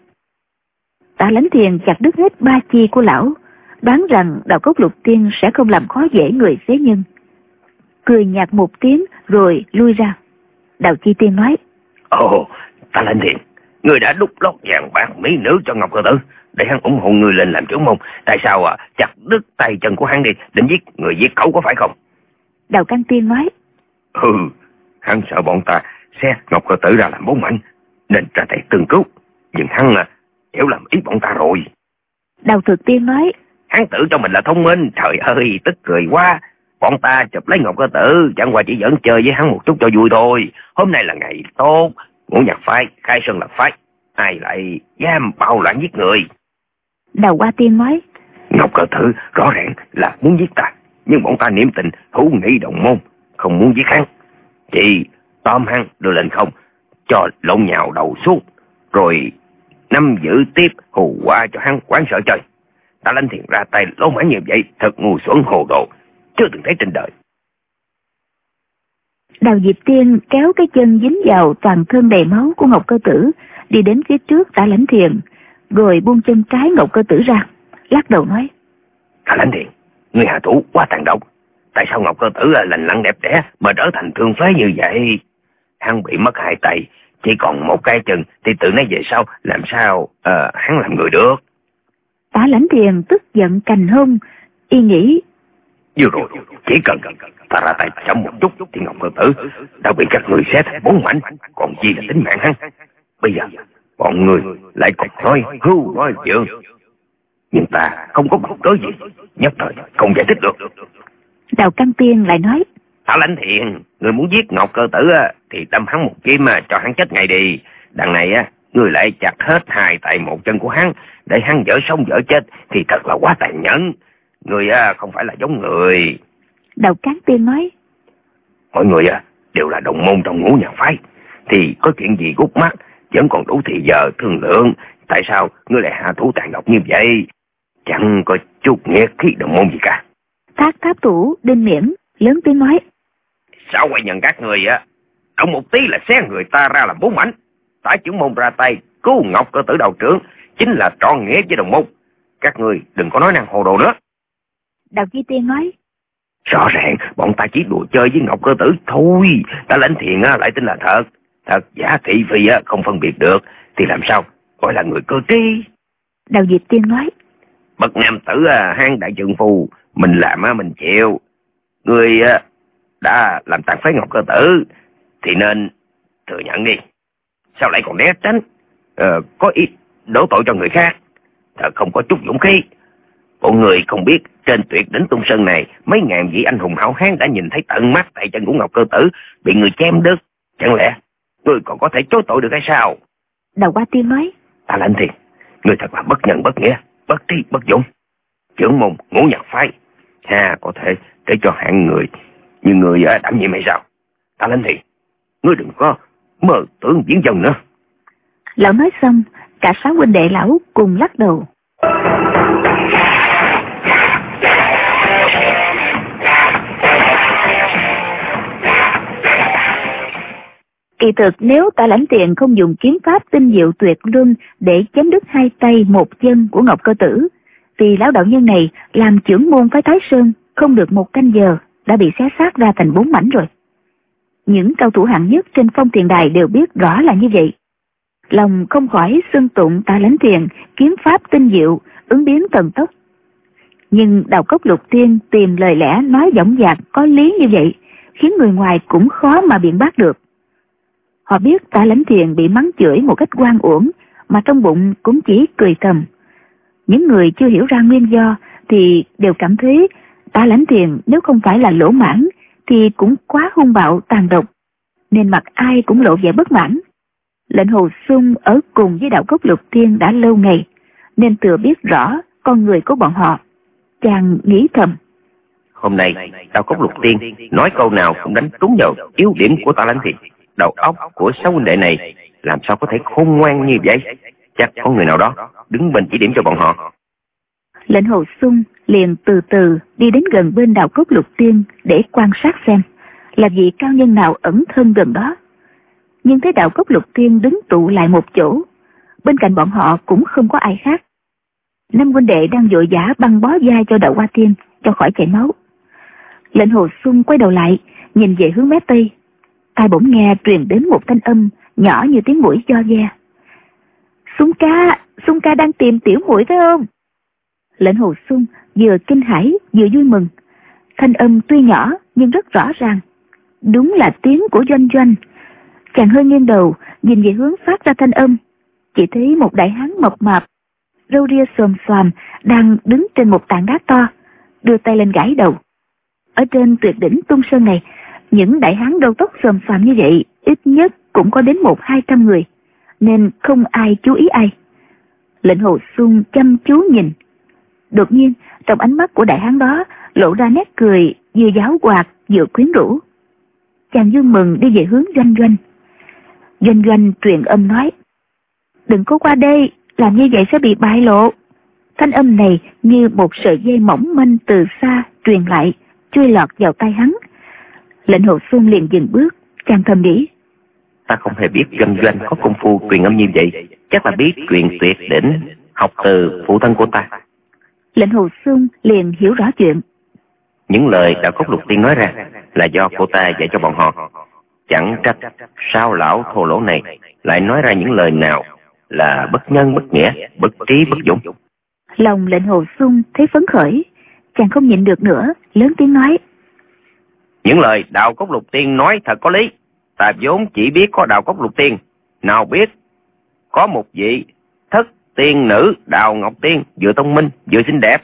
C: Tạ Lãnh Thiền chặt đứt hết ba chi của lão, đoán rằng Đào Cốc Lục Tiên sẽ không làm khó dễ người phế nhân. Cười nhạt một tiếng rồi lui ra. Đào Chi Tiên nói:
B: Ồ, Tạ Lãnh Thiền, người đã đúc lót vàng bạc mỹ nữ cho Ngọc Cơ Tử để hắn ủng hộ người lên làm trưởng môn. Tại sao à, chặt đứt tay chân của hắn đi, định giết người giết cậu có phải không?
C: Đào Căn Tiên nói:
B: Ừ, hắn sợ bọn ta xé Ngọc Cơ Tử ra làm bốn mảnh nên ra tay tương cứu, nhưng hắn à, hiểu lầm ý bọn ta rồi.
C: Đào Thực Tiên nói:
B: Hắn tự cho mình là thông minh, trời ơi, tức cười quá. Bọn ta chụp lấy Ngọc Cơ Tử chẳng qua chỉ dẫn chơi với hắn một chút cho vui thôi. Hôm nay là ngày tốt, Ngũ Nhạc phái, Khai Sơn lập phái, ai lại dám bạo loạn giết người?
C: Đào Hoa Tiên nói:
B: Ngọc Cơ Tử rõ ràng là muốn giết ta, nhưng bọn ta niệm tình hữu nghị đồng môn, không muốn giết hắn. Chỉ tóm hắn đưa lên không, cho lộn nhào đầu xuống, rồi nắm giữ tiếp hù qua cho hắn quán sợ chơi. Tạ Lãnh Thiền ra tay lỗ mãn như vậy thật ngu xuẩn hồ đồ, chưa từng thấy trên đời.
C: Đào Diệp Tiên kéo cái chân dính vào toàn thân đầy máu của Ngọc Cơ Tử đi đến phía trước Tạ Lãnh Thiền, rồi buông chân trái Ngọc Cơ Tử ra, lắc đầu nói:
B: Tạ Lãnh Thiền, người hạ thủ quá tàn độc. Tại sao Ngọc Cơ Tử lành lặn đẹp đẽ mà trở thành thương phế như vậy? Hắn bị mất hai tay, chỉ còn một cái chân, thì từ nay về sau làm sao uh, hắn làm người được?
C: Tạ Lãnh Thiền tức giận cành hông, y nghĩ:
B: Vừa rồi chỉ cần ta ra tay chậm một chút thì Ngọc Cơ Tử đã bị các người xé thành bốn mảnh, còn chi là tính mạng hắn. Bây giờ bọn người lại còn nói hưu nói dượng, nhưng ta không có bằng cớ gì, nhất thời không giải thích được.
C: Đào Căn Tiên lại nói:
B: Tạ Lãnh Thiền, người muốn giết Ngọc Cơ Tử thì đâm hắn một kiếm cho hắn chết ngay đi. Đằng này á, người lại chặt hết hai tay một chân của hắn để hắn dở sống dở chết thì thật là quá tàn nhẫn. Người không phải là giống người.
C: Đào Cán Tiên nói:
B: Mọi người đều là đồng môn trong Ngũ Nhạc phái, thì có chuyện gì gút mắt vẫn còn đủ thì giờ thương lượng. Tại sao ngươi lại hạ thủ tàn độc như vậy? Chẳng có chút nghĩa khí đồng môn gì cả.
C: Thác Tháp Thủ Đinh Miễn lớn tiếng nói:
B: Sao quay nhận các người á, động một tí là xé người ta ra làm bốn mảnh. Tả trưởng môn ra tay cứu Ngọc Cơ Tử đầu trưởng chính là trọn nghĩa với đồng môn. Các người đừng có nói năng hồ đồ nữa.
C: Đào Chi Tiên nói:
B: Rõ ràng bọn ta chỉ đùa chơi với Ngọc Cơ Tử thôi. Tạ Lãnh Thiền lại tin là thật. Thật giả thị phi không phân biệt được thì làm sao gọi là người cơ trí?
C: Đào Diệp Tiên nói:
B: Bậc nam tử hang đại trượng phu, mình làm mình chịu. Người đã làm tàn phế Ngọc Cơ Tử thì nên thừa nhận đi. Sao lại còn né tránh, ờ, có ý đổ tội cho người khác? Thật không có chút dũng khí. Bọn người không biết trên tuyệt đỉnh Tung Sơn này mấy ngàn vị anh hùng hảo hán đã nhìn thấy tận mắt tay chân của Ngọc Cơ Tử bị người chém đứt. Chẳng lẽ người còn có thể chối tội được hay sao?
C: Đào Hoa Tiên nói:
B: Tạ Lãnh Thiền, người thật là bất nhân bất nghĩa, bất trí bất dụng. trưởng môn Ngũ Nhạc phái. Ha, có thể để cho hạng người như người đảm nhiệm hay sao? Ta lên thì ngươi đừng có mơ tưởng diễn dần nữa.
C: Lão nói xong, cả sáu huynh đệ lão cùng lắc đầu. Kỳ thực nếu Tạ Lãnh Tiền không dùng kiếm pháp tinh diệu tuyệt luân để chém đứt hai tay một chân của Ngọc Cơ Tử, vì lão đạo nhân này làm trưởng môn phái Thái Sơn không được một canh giờ đã bị xé xác ra thành bốn mảnh rồi. Những cao thủ hạng nhất trên Phong Tiền Đài đều biết rõ là như vậy. Lòng không khỏi xưng tụng Tạ Lãnh Tiền kiếm pháp tinh diệu, ứng biến thần tốc. Nhưng Đào Cốc Lục Tiên tìm lời lẽ nói dõng dạc có lý như vậy, khiến người ngoài cũng khó mà biện bác được. Họ biết Tạ Lãnh Tiền bị mắng chửi một cách oan uổng, mà trong bụng cũng chỉ cười thầm. Những người chưa hiểu ra nguyên do thì đều cảm thấy Tạ Lãnh Tiền nếu không phải là lỗ mãn thì cũng quá hung bạo tàn độc, nên mặt ai cũng lộ vẻ bất mãn. Lệnh Hồ Xung ở cùng với Đạo Cốc Lục Tiên đã lâu ngày, nên tựa biết rõ con người của bọn họ. Chàng nghĩ thầm,
B: hôm nay Đạo Cốc Lục Tiên nói câu nào cũng đánh trúng vào yếu điểm của Tạ Lãnh Tiền. Đầu óc của sáu huynh đệ này làm sao có thể khôn ngoan như vậy? Chắc có người nào đó đứng bên chỉ điểm cho bọn họ.
C: Lệnh Hồ Xung liền từ từ đi đến gần bên Đạo Cốc Lục Tiên để quan sát xem là vị cao nhân nào ẩn thân gần đó. Nhưng thấy Đạo Cốc Lục Tiên đứng tụ lại một chỗ, bên cạnh bọn họ cũng không có ai khác. Năm huynh đệ đang vội vã băng bó vai cho Đậu Hoa Tiên cho khỏi chảy máu. Lệnh Hồ Xung quay đầu lại nhìn về hướng mé tây, tai bỗng nghe truyền đến một thanh âm nhỏ như tiếng mũi do ve. Xung ca, Xung ca đang tìm tiểu muội phải không? Lệnh Hồ Xung vừa kinh hãi vừa vui mừng. Thanh âm tuy nhỏ nhưng rất rõ ràng, đúng là tiếng của Doanh Doanh. Chàng hơi nghiêng đầu nhìn về hướng phát ra thanh âm, chỉ thấy một đại hán mập mạp, râu ria xồm xoàm đang đứng trên một tảng đá to, đưa tay lên gãi đầu. Ở trên tuyệt đỉnh Tung Sơn này, những đại hán đầu tóc xồm xoàm như vậy ít nhất cũng có đến một hai trăm người, nên không ai chú ý ai. Lệnh Hồ Xung chăm chú nhìn, đột nhiên trong ánh mắt của đại hán đó lộ ra nét cười vừa giáo hoạt vừa quyến rũ. Chàng vui mừng đi về hướng Doanh Doanh. Doanh Doanh truyền âm nói, đừng có qua đây, làm như vậy sẽ bị bại lộ. Thanh âm này như một sợi dây mỏng manh từ xa truyền lại, chui lọt vào tai hắn. Lệnh Hồ Xung liền dừng bước, chàng thầm nghĩ,
B: ta không hề biết Doanh Doanh có công phu truyền âm như vậy, chắc là biết truyền tuyệt đỉnh, học từ phụ thân của ta.
C: Lệnh Hồ Xung liền hiểu rõ chuyện.
B: Những lời Đạo Cốc Lục Tiên nói ra là do cô ta dạy cho bọn họ. Chẳng trách sao lão thô lỗ này lại nói ra những lời nào là bất nhân bất nghĩa, bất trí bất dũng.
C: Lòng Lệnh Hồ Xung thấy phấn khởi, chàng không nhịn được nữa, lớn tiếng nói,
B: những lời Đạo Cốc Lục Tiên nói thật có lý. Ta vốn chỉ biết có Đạo Cốc Lục Tiên, nào biết có một vị thất tiên nữ Đào Ngọc Tiên vừa thông minh vừa xinh đẹp.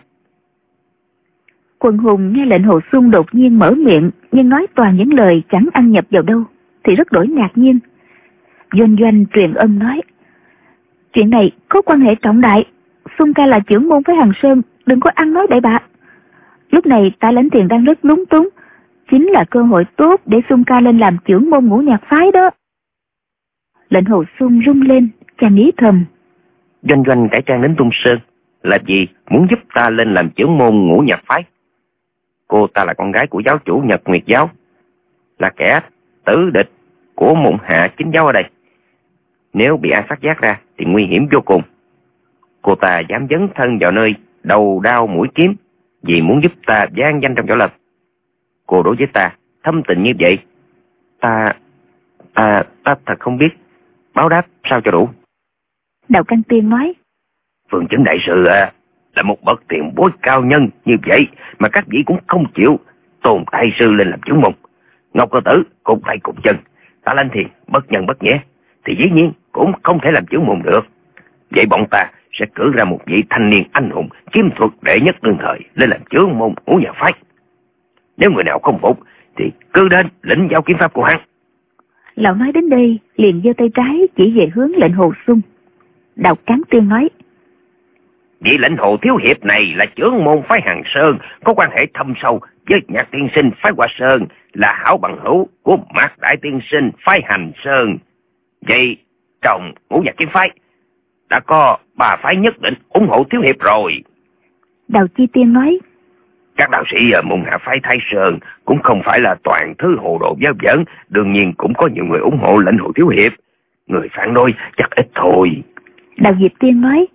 C: Quần hùng nghe Lệnh Hồ Xung đột nhiên mở miệng nhưng nói toàn những lời chẳng ăn nhập vào đâu thì rất đổi ngạc nhiên. Doanh Doanh truyền âm nói, chuyện này có quan hệ trọng đại, Xung ca là trưởng môn phái Hằng Sơn, đừng có ăn nói bậy bạ. Lúc này Tạ Lãnh Tiền đang rất lúng túng, chính là cơ hội tốt để Xung ca lên làm trưởng môn Ngũ Nhạc phái đó. Lệnh Hồ Xung rung lên, chàng nghĩ thầm,
B: Doanh Doanh cải trang đến Tung Sơn là gì? Muốn giúp ta lên làm trưởng môn Ngũ Nhạc phái. Cô ta là con gái của giáo chủ Nhật Nguyệt giáo, là kẻ tử địch của Mộng Hạ chính giáo ở đây. Nếu bị ai phát giác ra thì nguy hiểm vô cùng. Cô ta dám dấn thân vào nơi đầu đao mũi kiếm vì muốn giúp ta vang danh trong võ lâm. Cô đối với ta thâm tình như vậy, ta ta ta thật không biết báo đáp sao cho đủ.
C: Đạo Căn Tiên nói,
B: Phương Chấn đại sư à, là một bậc tiền bối cao nhân như vậy mà các vị cũng không chịu tôn đại sư lên làm trưởng môn. Ngọc Cơ Tử cùng tay cùng chân, Tạ Lãnh Tiền bất nhân bất nghĩa thì dĩ nhiên cũng không thể làm trưởng môn được. Vậy bọn ta sẽ cử ra một vị thanh niên anh hùng kiếm thuật đệ nhất đương thời lên làm trưởng môn Ngũ Nhạc phái. Nếu người nào không phục thì cứ đến lĩnh giáo kiếm pháp của hắn.
C: Lão nói đến đây liền giơ tay trái chỉ về hướng Lệnh Hồ Xung. Đạo Cán Tiên nói,
B: Vị lệnh hồ thiếu hiệp này là trưởng môn phái Hàng Sơn, có quan hệ thâm sâu với Nhạc tiên sinh phái Hoa Sơn, là hảo bằng hữu của Mạc đại tiên sinh phái Hành Sơn. Vậy trong Ngũ Nhạc kiếm phái đã có ba phái nhất định ủng hộ thiếu hiệp rồi.
C: Đào Chi Tiên nói:
B: Các đạo sĩ ở môn hạ phái Thái Sơn cũng không phải là toàn thứ hồ đồ vớ vẩn, đương nhiên cũng có nhiều người ủng hộ lệnh hồ thiếu hiệp. Người phản đối chắc ít thôi.
C: Đào Diệp Tiên nói: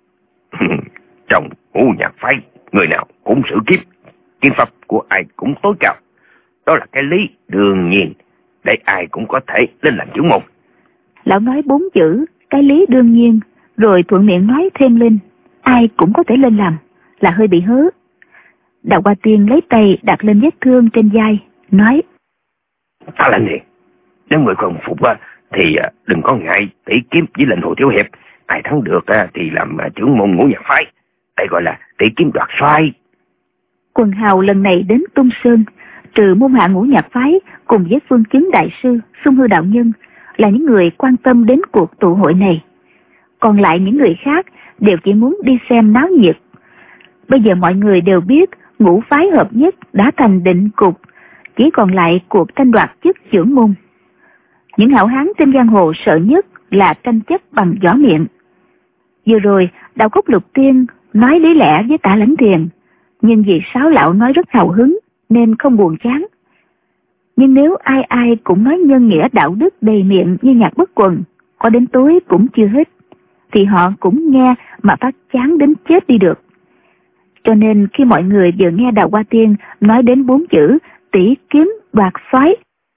B: Trong Ngũ Nhạc phái, người nào cũng sử kiếm, kiếm pháp của ai cũng tối cao. Đó là cái lý đương nhiên, để ai cũng có thể lên làm trưởng môn.
C: Lão nói bốn chữ cái lý đương nhiên, rồi thuận miệng nói thêm lên ai cũng có thể lên làm, là hơi bị hớ. Đào Hoa Tiên lấy tay đặt lên vết thương trên vai, nói:
B: Ta là gì? Nếu người không phục thì đừng có ngại tỷ kiếm với lệnh hồ thiếu hiệp. Ai thắng được thì làm trưởng môn Ngũ Nhạc phái. Đây gọi là tỷ kiếm đoạt xoay.
C: Quần hào lần này đến Tung Sơn, trừ môn hạ Ngũ Nhạc phái cùng với Phương Chứng đại sư, Xung Hư đạo nhân là những người quan tâm đến cuộc tụ hội này. Còn lại những người khác đều chỉ muốn đi xem náo nhiệt. Bây giờ mọi người đều biết ngũ phái hợp nhất đã thành định cục, chỉ còn lại cuộc tranh đoạt chức trưởng môn. Những hảo hán trên giang hồ sợ nhất là tranh chấp bằng võ miệng. Vừa rồi Đào Cốc Lục Tiên nói lý lẽ với Tả Lãnh Thiền, nhưng vì Sáu lão nói rất hào hứng nên không buồn chán. Nhưng nếu ai ai cũng nói nhân nghĩa đạo đức đầy miệng như Nhạc Bất Quần, có đến tối cũng chưa hết, thì họ cũng nghe mà phát chán đến chết đi được. Cho nên khi mọi người vừa nghe Đào Hoa Tiên nói đến bốn chữ tỷ kiếm đoạt soái,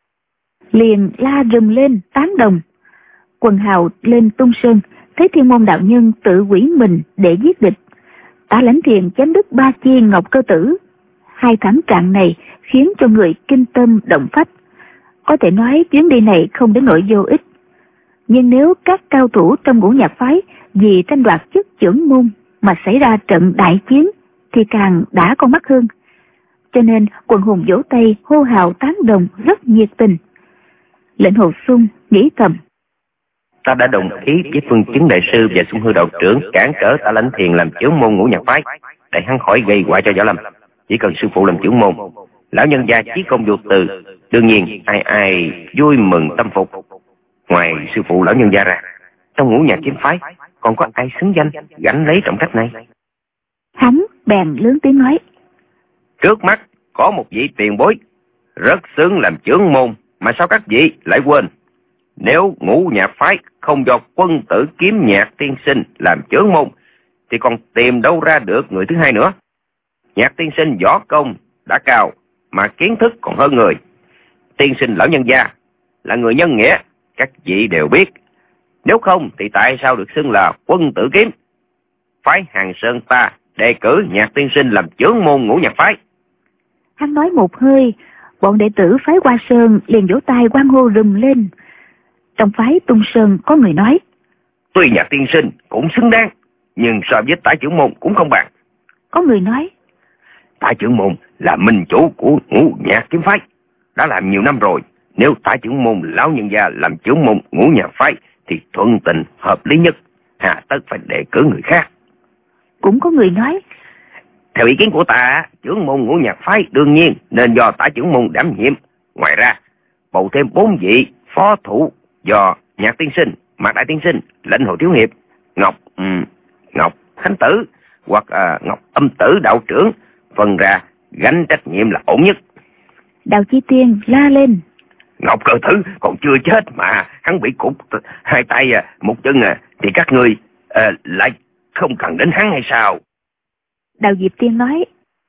C: liền la rùm lên tán đồng. Quần hào lên Tung Sơn, thấy Thiên Môn đạo nhân tự quỷ mình để giết địch. Tả Lãnh Thiền chém đứt ba chi ngọc cơ tử. Hai thảm trạng này khiến cho người kinh tâm động phách. Có thể nói chuyến đi này không đến nỗi vô ích. Nhưng nếu các cao thủ trong Ngũ Nhạc phái vì tranh đoạt chức trưởng môn mà xảy ra trận đại chiến thì càng đã con mắt hơn. Cho nên quần hùng vỗ tay hô hào tán đồng rất nhiệt tình. Lệnh Hồ Sung nghĩ thầm:
B: Ta đã đồng ý với Phương Chứng đại sư và Xung Hư đạo trưởng cản trở Tả Lãnh Thiền làm trưởng môn Ngũ Nhạc phái, để hắn khỏi gây họa cho võ lâm. Chỉ cần sư phụ làm trưởng môn, lão nhân gia chí công vô tư, đương nhiên ai ai vui mừng tâm phục. Ngoài sư phụ lão nhân gia ra, trong Ngũ Nhạc kiếm phái còn có ai xứng danh gánh lấy trọng trách này?
C: Hắn bèn lớn tiếng nói:
B: Trước mắt có một vị tiền bối rất xứng làm trưởng môn, mà sao các vị lại quên? Nếu Ngũ Nhạc phái không do Quân Tử Kiếm Nhạc tiên sinh làm trưởng môn thì còn tìm đâu ra được người thứ hai nữa. Nhạc tiên sinh võ công đã cao mà kiến thức còn hơn người. Tiên sinh lão nhân gia là người nhân nghĩa, các vị đều biết. Nếu không thì tại sao được xưng là Quân Tử Kiếm? Phái Hàng Sơn ta đề cử Nhạc tiên sinh làm trưởng môn Ngũ Nhạc phái.
C: Hắn nói một hơi, bọn đệ tử phái Hoa Sơn liền vỗ tay hoan hô rùm lên. Trong phái Tung Sơn có người nói:
B: Tuy Nhạc tiên sinh cũng xứng đáng, nhưng so với Tả trưởng môn cũng không bằng.
C: Có người nói:
B: Tả trưởng môn là minh chủ của Ngũ Nhạc kiếm phái, đã làm nhiều năm rồi. Nếu Tả trưởng môn lão nhân gia làm trưởng môn Ngũ Nhạc phái thì thuận tình hợp lý nhất, hà tất phải đề cử người khác.
C: Cũng có người nói:
B: Theo ý kiến của ta, trưởng môn Ngũ Nhạc phái đương nhiên nên do Tả trưởng môn đảm nhiệm. Ngoài ra bầu thêm bốn vị phó thủ do Nhạc tiên sinh, Mạc đại tiên sinh, Lệnh hồ thiếu hiệp, Ngọc um, Ngọc Thánh tử hoặc à, Ngọc Âm tử đạo trưởng phân ra gánh trách nhiệm là ổn nhất.
C: Đào Chi Tiên la lên:
B: Ngọc cơ tử còn chưa chết mà hắn bị cụt hai tay một chân à, thì các ngươi à, lại không cần đến hắn hay sao?
C: Đào Diệp Tiên nói: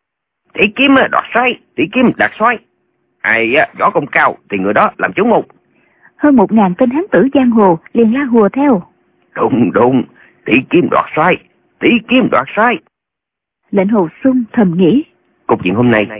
B: Tỷ kiếm đoạt xoay, tỷ kiếm đạt xoay, ai võ công cao thì người đó làm trưởng môn.
C: Hơn một ngàn tên hán tử giang hồ liền la hùa theo:
B: Đúng đúng, tỷ kiếm đoạt xoay, tỷ kiếm đoạt xoay.
C: Lệnh Hồ Sung thầm nghĩ:
B: Cục diện hôm nay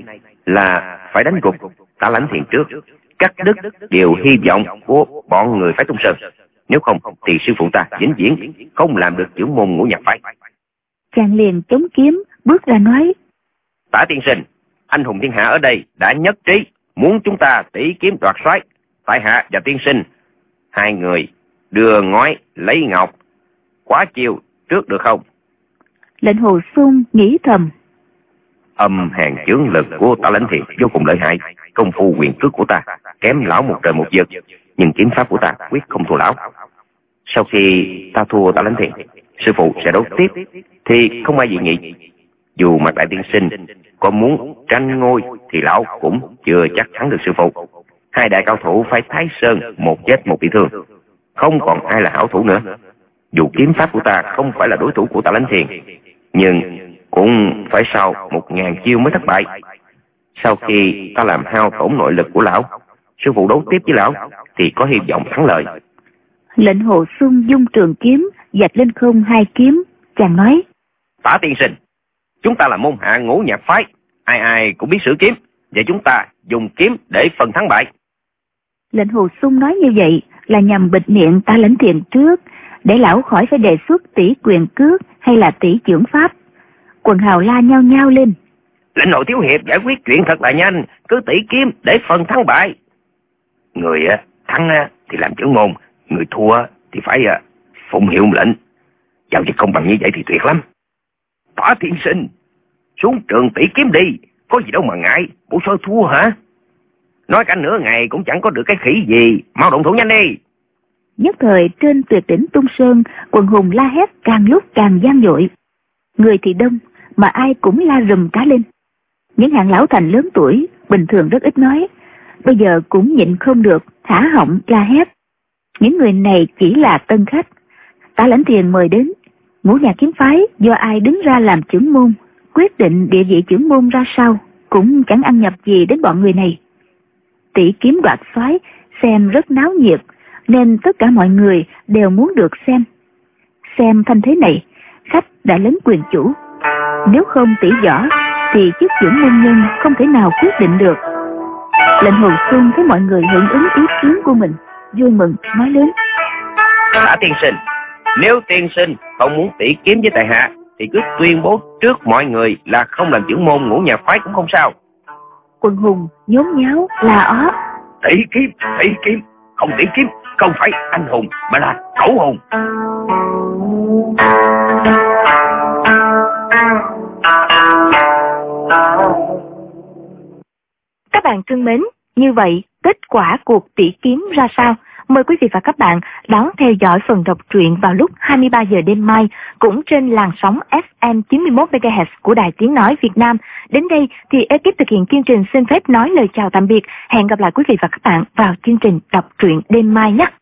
B: là phải đánh gục Tả Lãnh Thiền trước, cắt đứt điều hy vọng của bọn người phái Tung Sơn. Nếu không thì sư phụ ta vĩnh viễn không làm được trưởng môn Ngũ Nhạc phái.
C: Chàng liền chống kiếm bước ra nói:
B: Tả tiên sinh, anh hùng thiên hạ ở đây đã nhất trí muốn chúng ta tỷ kiếm đoạt soái. Tại hạ và tiên sinh hai người đưa ngói lấy ngọc, quá chiêu trước được không?
C: Lệnh Hồ Xuân nghĩ thầm.
B: Âm hàn chướng lực của Tả Lãnh Thiền vô cùng lợi hại. Công phu quyền cước của ta kém lão một trời một vực, nhưng kiếm pháp của ta quyết không thua lão. Sau khi ta thua Tả Lãnh Thiền, sư phụ sẽ đấu tiếp thì không ai dị nghị. Dù mà Đại tiên sinh có muốn tranh ngôi thì lão cũng chưa chắc thắng được sư phụ. Hai đại cao thủ phải Thái Sơn, một chết một bị thương, không còn ai là hảo thủ nữa. Dù kiếm pháp của ta không phải là đối thủ của Tả Lãnh Thiền, nhưng cũng phải sau một ngàn chiêu mới thất bại. Sau khi ta làm hao tổn nội lực của lão, sư phụ đấu tiếp với lão thì có hy vọng thắng lợi.
C: Lệnh Hồ Xuân dung trường kiếm vạch lên không hai kiếm, chàng nói:
B: Tả tiên sinh, chúng ta là môn hạ Ngũ Nhạc phái, ai ai cũng biết sử kiếm, và chúng ta dùng kiếm để phân thắng bại.
C: Lệnh Hồ Xuân nói như vậy là nhằm bịt miệng Tả Lãnh Thiền trước, để lão khỏi phải đề xuất tỷ quyền cước hay là tỷ chưởng pháp. Quần hào la nhao nhao lên:
B: Lệnh Hồ thiếu hiệp giải quyết chuyện thật là nhanh, cứ tỷ kiếm để phân thắng bại. Người thắng thì làm trưởng môn, người thua thì phải phụng hiệu lệnh. Giao dịch công bằng như vậy thì tuyệt lắm. Tả tiên sinh, xuống trường tỷ kiếm đi, có gì đâu mà ngại, bộ soi thua hả? Nói cả nửa ngày cũng chẳng có được cái khỉ gì, mau động thủ nhanh đi.
C: Nhất thời trên tuyệt đỉnh Tung Sơn, quần hùng la hét càng lúc càng vang dội. Người thì đông mà ai cũng la rùm cả lên. Những hạng lão thành lớn tuổi bình thường rất ít nói, bây giờ cũng nhịn không được, thả họng la hét. Những người này chỉ là tân khách, Tả Lãnh Thiền mời đến. Ngũ Nhạc kiếm phái do ai đứng ra làm trưởng môn, quyết định địa vị trưởng môn ra sao cũng chẳng ăn nhập gì đến bọn người này. Tỷ kiếm đoạt soái xem rất náo nhiệt, nên tất cả mọi người đều muốn được xem. Xem thanh thế này, khách đã lớn quyền chủ. Nếu không tỷ võ thì chức trưởng môn nhân không thể nào quyết định được. Lệnh Hồ Xuân thấy mọi người hưởng ứng ý kiến của mình, vui mừng nói lớn:
B: Tả tiên sinh, nếu tiên sinh không muốn tỷ kiếm với tại hạ thì cứ tuyên bố trước mọi người là không làm trưởng môn Ngũ Nhạc phái cũng không sao.
C: Quần hùng nhốn nháo la ó:
B: Tỷ kiếm, tỷ kiếm, không tỷ kiếm không phải anh hùng mà là cẩu hùng.
A: Các bạn thân mến, như vậy kết quả cuộc tỷ kiếm ra sao? Mời quý vị và các bạn đón theo dõi phần đọc truyện vào lúc hai mươi ba giờ đêm mai, cũng trên làn sóng ép em chín mươi mốt mê ga héc của Đài Tiếng Nói Việt Nam. Đến đây thì ekip thực hiện chương trình xin phép nói lời chào tạm biệt. Hẹn gặp lại quý vị và các bạn vào chương trình đọc truyện đêm mai nhé.